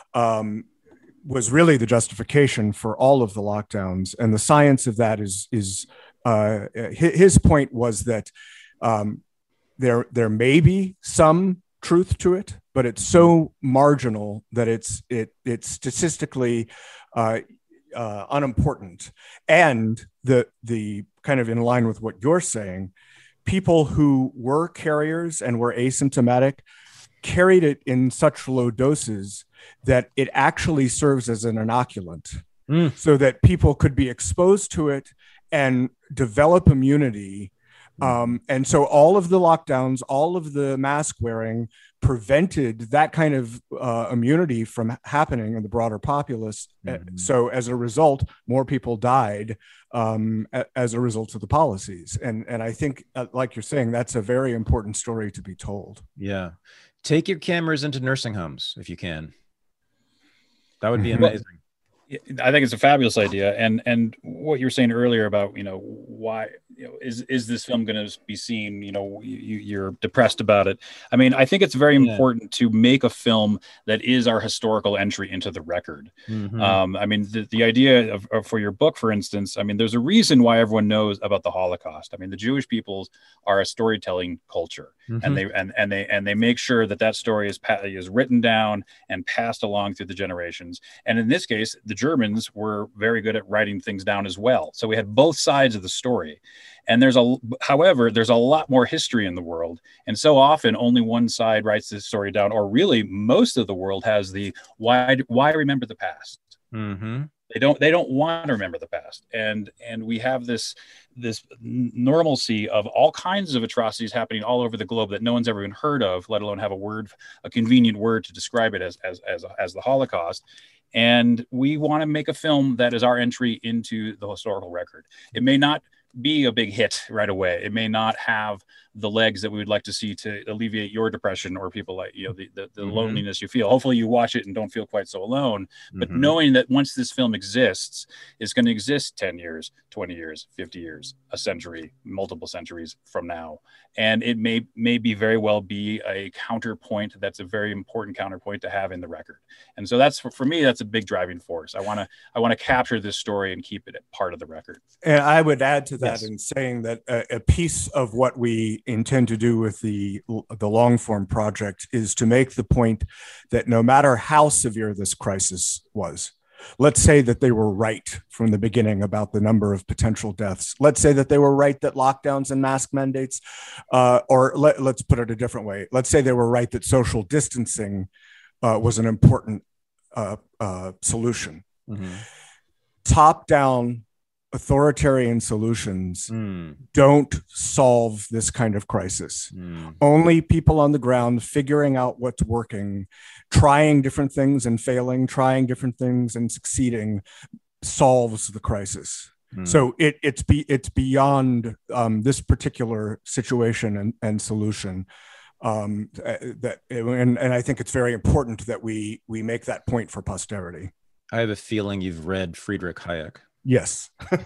was really the justification for all of the lockdowns. And the science of that is his point was that there may be some truth to it, but it's so marginal that it's statistically unimportant. And the kind of in line with what you're saying, people who were carriers and were asymptomatic carried it in such low doses that it actually serves as an inoculant, so that people could be exposed to it and develop immunity. And so all of the lockdowns, all of the mask wearing prevented that kind of immunity from happening in the broader populace. Mm-hmm. So as a result, more people died as a result of the policies. And I think, like you're saying, that's a very important story to be told. Yeah. Take your cameras into nursing homes if you can. That would be amazing. I think it's a fabulous idea. And what you were saying earlier about, why is this film going to be seen? You're depressed about it. I mean, I think it's very important to make a film that is our historical entry into the record. I mean, the idea of for your book, for instance, I mean, there's a reason why everyone knows about the Holocaust. I mean, the Jewish peoples are a storytelling culture, and they make sure that story is written down and passed along through the generations. And in this case, the Germans were very good at writing things down as well. So we had both sides of the story. And however, there's a lot more history in the world. And so often only one side writes this story down, or really most of the world has the why remember the past? They don't want to remember the past. And we have this normalcy of all kinds of atrocities happening all over the globe that no one's ever even heard of, let alone have a convenient word to describe it as the Holocaust. And we want to make a film that is our entry into the historical record. It may not be a big hit right away. It may not have the legs that we would like to see to alleviate your depression or people like, the loneliness you feel. Hopefully you watch it and don't feel quite so alone, but knowing that once this film exists, it's going to exist 10 years, 20 years, 50 years, a century, multiple centuries from now. And it may be very well be a counterpoint. That's a very important counterpoint to have in the record. And so that's, for me, that's a big driving force. I want to capture this story and keep it part of the record. And I would add to that in saying that a piece of what we intend to do with the long form project is to make the point that no matter how severe this crisis was, let's say that they were right from the beginning about the number of potential deaths. Let's say that they were right that lockdowns and mask mandates, let's put it a different way. Let's say they were right that social distancing was an important solution. Top-down authoritarian solutions don't solve this kind of crisis. Only people on the ground figuring out what's working, trying different things and failing, trying different things and succeeding solves the crisis. So it's beyond this particular situation and solution. And I think it's very important that we make that point for posterity. I have a feeling you've read Friedrich Hayek. Yes.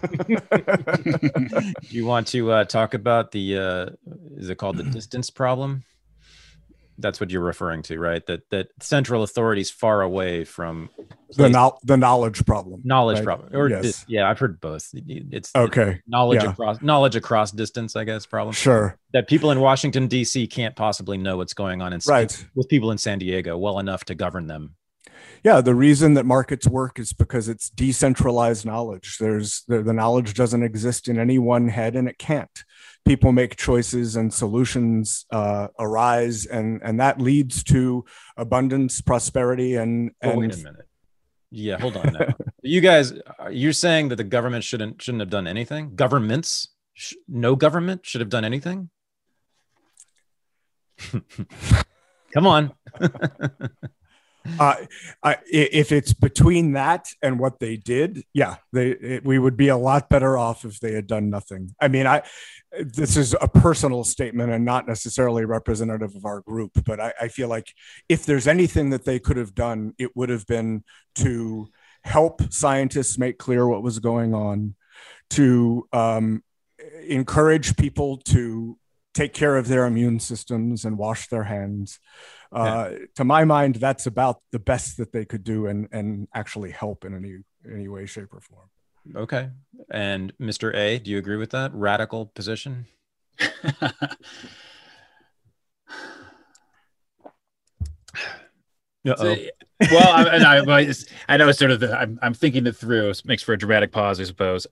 Do you want to talk about is it called the distance problem? That's what you're referring to, right? That central authorities far away from the knowledge problem. Knowledge right? problem. Or yes. I've heard both. It's okay. Knowledge across distance, I guess, problem. Sure. That people in Washington, D.C. can't possibly know what's going on with people in San Diego well enough to govern them. Yeah, the reason that markets work is because it's decentralized knowledge. The knowledge doesn't exist in any one head, and it can't. People make choices and solutions arise, and that leads to abundance, prosperity, and wait a minute. Yeah, hold on now. You guys, you're saying that the government shouldn't have done anything? Governments, no government should have done anything? Come on. If it's between that and what they did, we would be a lot better off if they had done nothing. I mean, this is a personal statement and not necessarily representative of our group, but I feel like if there's anything that they could have done, it would have been to help scientists make clear what was going on, to encourage people to take care of their immune systems and wash their hands. To my mind, that's about the best that they could do and actually help in any way, shape, or form. Okay. And Mr. A, do you agree with that radical position? Well, I know it's sort of I'm thinking it through. It makes for a dramatic pause, I suppose.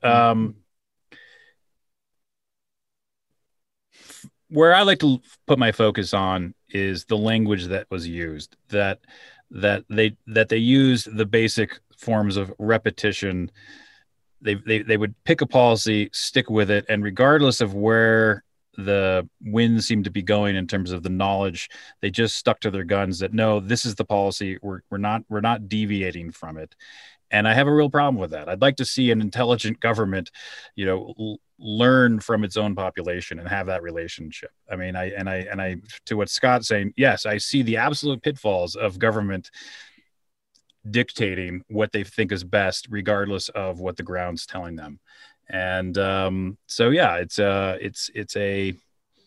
Where I like to put my focus on is the language that was used, that they used the basic forms of repetition. They would pick a policy, stick with it, and regardless of where the winds seemed to be going in terms of the knowledge, they just stuck to their guns that no, this is the policy. We're not deviating from it. And I have a real problem with that. I'd like to see an intelligent government, learn from its own population and have that relationship. I mean, I to what Scott's saying, yes, I see the absolute pitfalls of government dictating what they think is best, regardless of what the ground's telling them. And so yeah, it's a.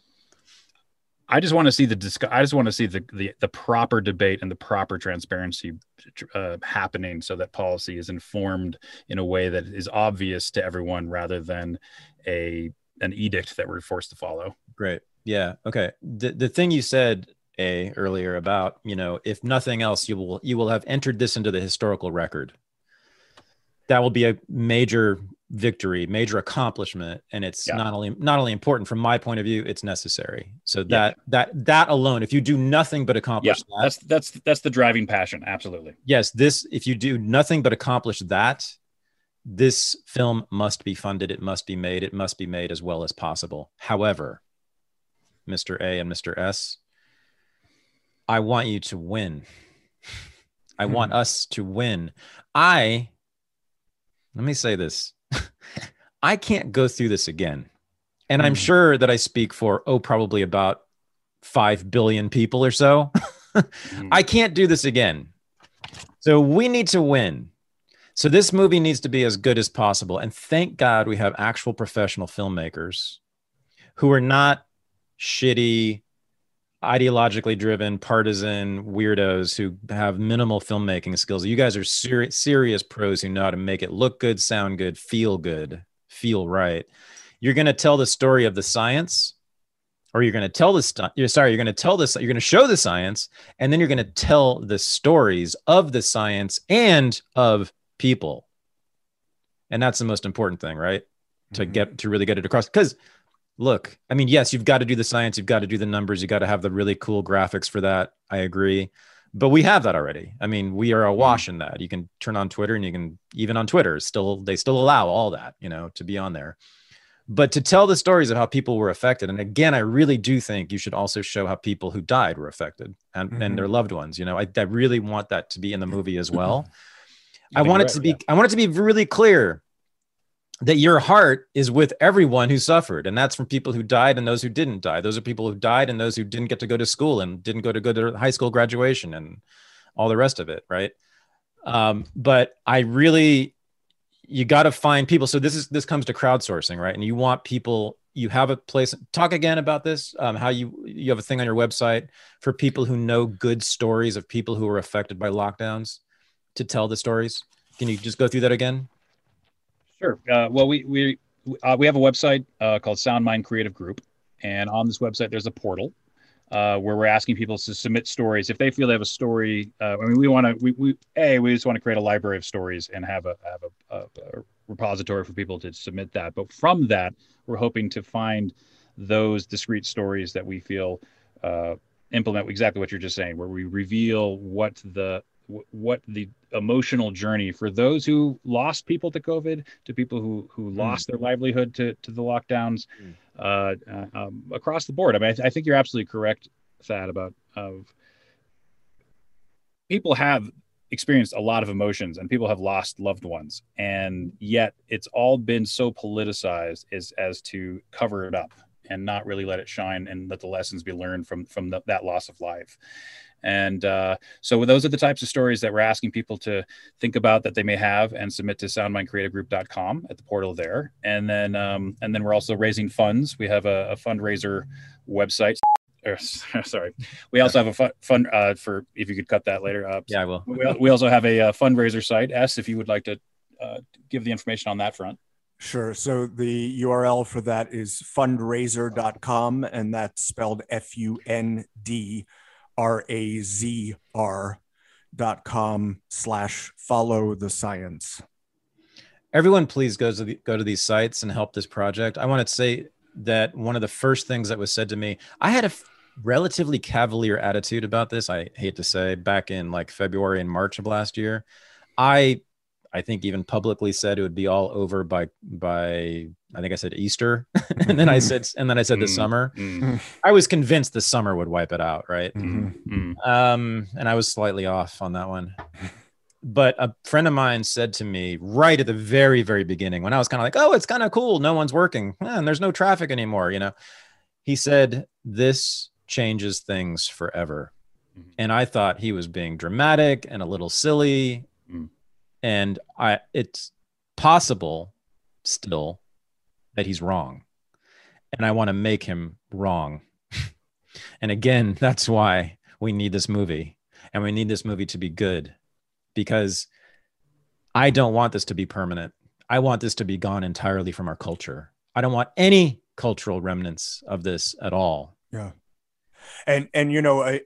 I just want to see I just want to see the proper debate and the proper transparency happening, so that policy is informed in a way that is obvious to everyone, rather than an edict that we're forced to follow. Great. Yeah. Okay. The thing you said earlier about, if nothing else, you will have entered this into the historical record. That will be a major victory, major accomplishment, and it's not only important from my point of view, it's necessary. So that alone, if you do nothing but accomplish that, that's the driving passion. Absolutely. Yes, if you do nothing but accomplish that, this film must be funded. It must be made. It must be made as well as possible. However, Mr. A and Mr. S, I want you to win. I want us to win. Let me say this. I can't go through this again. And I'm sure that I speak for, probably about 5 billion people or so. I can't do this again. So we need to win. So this movie needs to be as good as possible. And thank God we have actual professional filmmakers who are not shitty, ideologically driven, partisan weirdos who have minimal filmmaking skills. You guys are serious pros who know how to make it look good, sound good, feel right. You're going to tell the story of the science, or you're going to tell you're going to show the science, and then you're going to tell the stories of the science and of people. And that's the most important thing, right? To really get it across. Because look, I mean, yes, you've got to do the science, you've got to do the numbers, you got to have the really cool graphics for that. I agree. But we have that already. I mean, we are awash in that. You can turn on Twitter, and you can, even on Twitter, they still allow all that, to be on there. But to tell the stories of how people were affected. And again, I really do think you should also show how people who died were affected and their loved ones. I really want that to be in the movie as well. I want it to be really clear that your heart is with everyone who suffered. And that's from people who died and those who didn't die. Those are people who died and those who didn't get to go to school and didn't go to high school graduation and all the rest of it. Right. But you got to find people. So this comes to crowdsourcing, right? And you want people, you have a place, talk again about this, how you have a thing on your website for people who know good stories of people who were affected by lockdowns to tell the stories. Can you just go through that again? Sure. Well, we have a website called Sound Mind Creative Group, and on this website there's a portal where we're asking people to submit stories if they feel they have a story. We just want to create a library of stories and have a repository for people to submit that. But from that, we're hoping to find those discrete stories that we feel implement exactly what you're just saying, where we reveal what the emotional journey for those who lost people to COVID, to people who lost their livelihood to the lockdowns, across the board. I mean, I think you're absolutely correct, Thad, about people have experienced a lot of emotions and people have lost loved ones, and yet it's all been so politicized as to cover it up and not really let it shine and let the lessons be learned from that loss of life. And so those are the types of stories that we're asking people to think about that they may have and submit to soundmindcreativegroup.com at the portal there. And then we're also raising funds. We have a fundraiser website. Sorry. We also have a fund for, if you could cut that later. Yeah, I will. We also have a fundraiser site. If you would like to give the information on that front. Sure. So the URL for that is fundrazr.com, and that's spelled FUNDRAZR.com/follow the science. Everyone, please go to these sites and help this project. I want to say that one of the first things that was said to me, I had a relatively cavalier attitude about this, I hate to say, back in like February and March of last year. I think even publicly said it would be all over by I think I said Easter, and then I said the summer. I was convinced the summer would wipe it out, right? And I was slightly off on that one. But a friend of mine said to me right at the very, very beginning, when I was kind of like, oh, it's kind of cool, no one's working and there's no traffic anymore, he said, this changes things forever. And I thought he was being dramatic and a little silly. And it's possible still that he's wrong. And I want to make him wrong. And again, that's why we need this movie. And we need this movie to be good, because I don't want this to be permanent. I want this to be gone entirely from our culture. I don't want any cultural remnants of this at all. Yeah. And you know,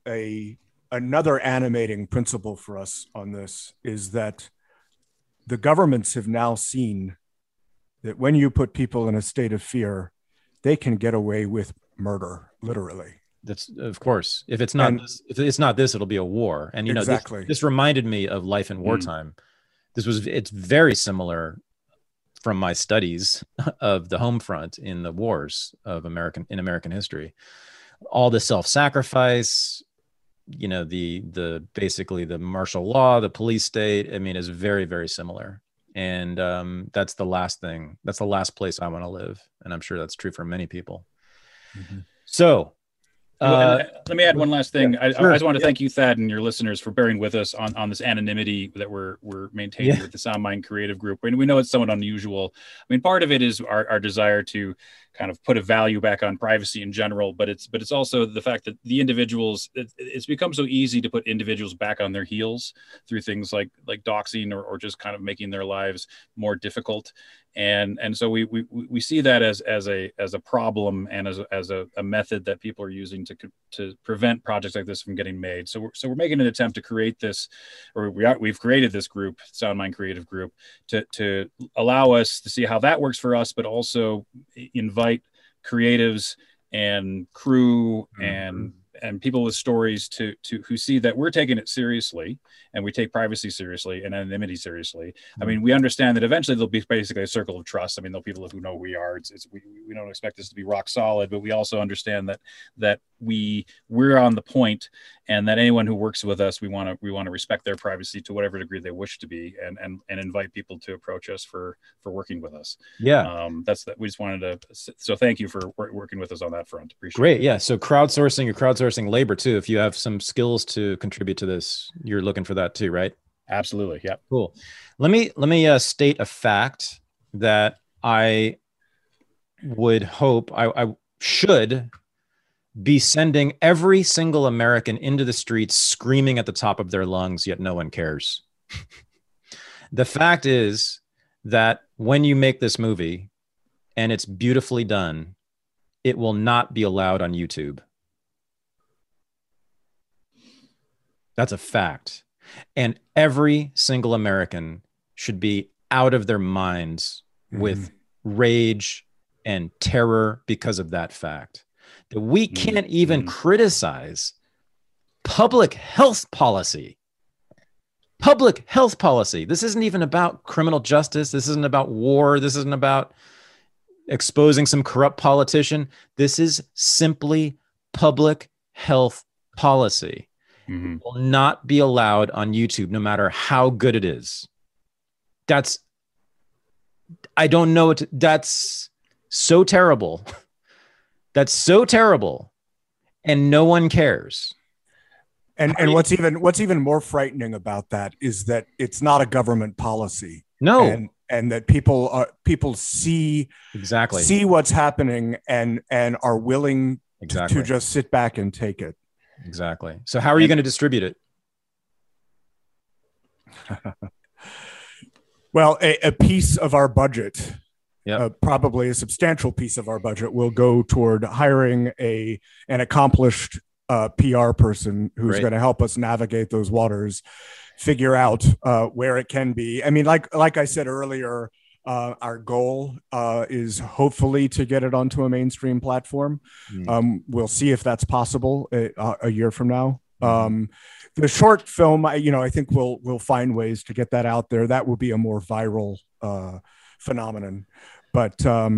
another animating principle for us on this is that the governments have now seen that when you put people in a state of fear, they can get away with murder, literally. That's, of course, if it's not this, it'll be a war. And you know, exactly. This reminded me of Life in Wartime. It's very similar from my studies of the home front in the wars of American history. All the self-sacrifice, you know, the basically the martial law, the police state, I mean, is very, very similar. And that's the last place I want to live. And I'm sure that's true for many people. Mm-hmm. So let me add one last thing. Yeah, I just want to thank you, Thad, and your listeners for bearing with us on this anonymity that we're maintaining with the SoundMind Creative Group. And we know it's somewhat unusual. I mean, part of it is our desire to kind of put a value back on privacy in general, but it's also the fact that the individuals, it's become so easy to put individuals back on their heels through things like doxing or just kind of making their lives more difficult. And so we see that as a problem and as a method that people are using to prevent projects like this from getting made. So we're making an attempt to create this, or we've created this group, SoundMind Creative Group, to allow us to see how that works for us, but also invite creatives and crew and people with stories to who see that we're taking it seriously, and we take privacy seriously and anonymity seriously. I mean, we understand that eventually there'll be basically a circle of trust. I mean, there'll be people who know who we are. We don't expect this to be rock solid, but we also understand that we're on the point, and that anyone who works with us, we want to respect their privacy to whatever degree they wish to be, and invite people to approach us for working with us. Yeah. That's that. We just wanted to, so thank you for working with us on that front. Appreciate it. Great. Yeah. So crowdsourcing labor too. If you have some skills to contribute to this, you're looking for that too, right? Absolutely. Yeah. Cool. Let me state a fact that I would hope I should be sending every single American into the streets screaming at the top of their lungs, yet no one cares. The fact is that when you make this movie and it's beautifully done, it will not be allowed on YouTube. That's a fact. And every single American should be out of their minds with rage and terror because of that fact. That we can't even criticize public health policy. Public health policy. This isn't even about criminal justice. This isn't about war. This isn't about exposing some corrupt politician. This is simply public health policy. It will not be allowed on YouTube, no matter how good it is. That's so terrible. That's so terrible. And no one cares. And what's even more frightening about that is that it's not a government policy. No. And that people see what's happening and are willing to just sit back and take it. Exactly. So how are you going to distribute it? Well, a piece of our budget, probably a substantial piece of our budget, will go toward hiring an accomplished PR person who's going to help us navigate those waters, figure out where it can be. I mean, like I said earlier, our goal is hopefully to get it onto a mainstream platform. We'll see if that's possible a year from now. The short film, I think we'll find ways to get that out there. That will be a more viral phenomenon. But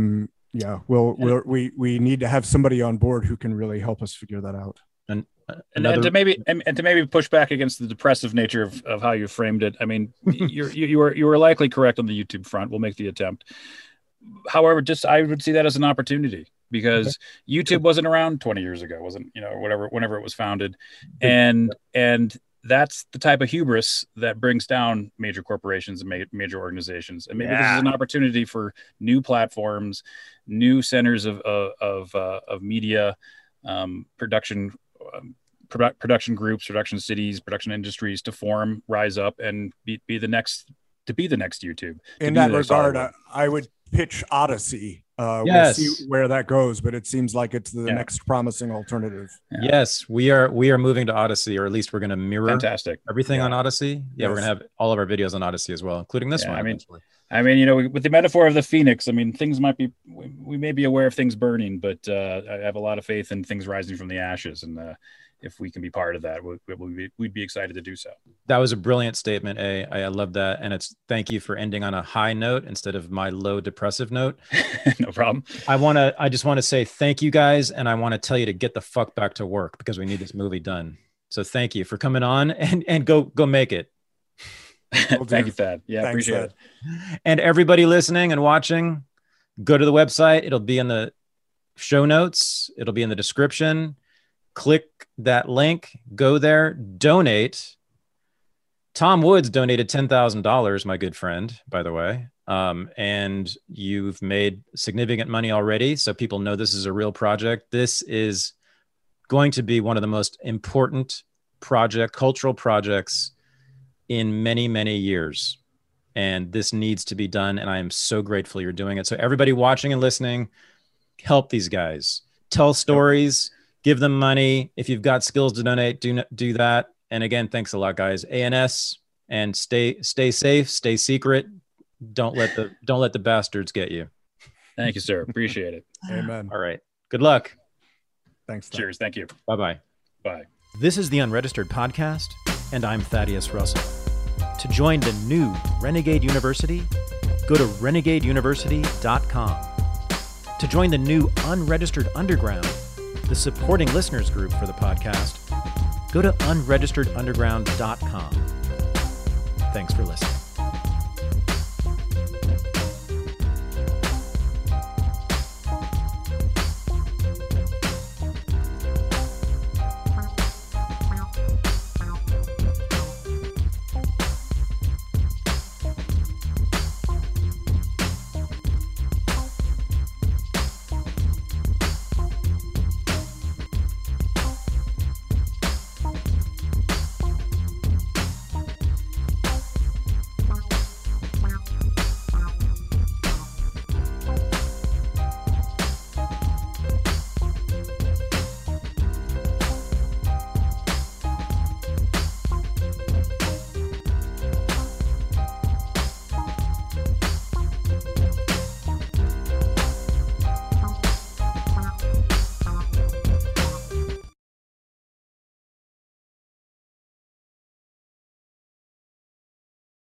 we need to have somebody on board who can really help us figure that out. And to maybe push back against the depressive nature of how you framed it. I mean, you were likely correct on the YouTube front. We'll make the attempt. However, I would see that as an opportunity, because YouTube wasn't around 20 years ago, whenever it was founded, and that's the type of hubris that brings down major corporations and major organizations. And maybe this is an opportunity for new platforms, new centers of media production, production groups, production cities, production industries to form, rise up, and be the next YouTube. In that regard, I would pitch Odysee. Yes. We'll see where that goes, but it seems like it's the next promising alternative. Yeah. Yes, we are moving to Odysee, or at least we're going to mirror everything on Odysee. Yeah, we're going to have all of our videos on Odysee as well, including this one. I mean, with the metaphor of the phoenix, I mean, things might be, we may be aware of things burning, but I have a lot of faith in things rising from the ashes. And if we can be part of that, we'd be excited to do so. That was a brilliant statement, A. I love that. And thank you for ending on a high note instead of my low depressive note. No problem. I just want to say thank you guys. And I want to tell you to get the fuck back to work because we need this movie done. So thank you for coming on and go make it. Thank you, Thad. Yeah, thanks, appreciate it. And everybody listening and watching, go to the website. It'll be in the show notes. It'll be in the description. Click that link, go there, donate. Tom Woods donated $10,000, my good friend, by the way. And you've made significant money already. So people know this is a real project. This is going to be one of the most important cultural projects in many, many years. And this needs to be done. And I am so grateful you're doing it. So everybody watching and listening, help these guys. Tell stories. Give them money. If you've got skills to donate, do that. And again, thanks a lot, guys. ANS, and stay safe, stay secret. Don't let the bastards get you. Thank you, sir. Appreciate it. Amen. All right. Good luck. Thanks. Cheers. Thank you. Bye-bye. Bye. This is the Unregistered Podcast, and I'm Thaddeus Russell. To join the new Renegade University, go to renegadeuniversity.com. To join the new Unregistered Underground, the supporting listeners group for the podcast, go to unregisteredunderground.com. Thanks for listening.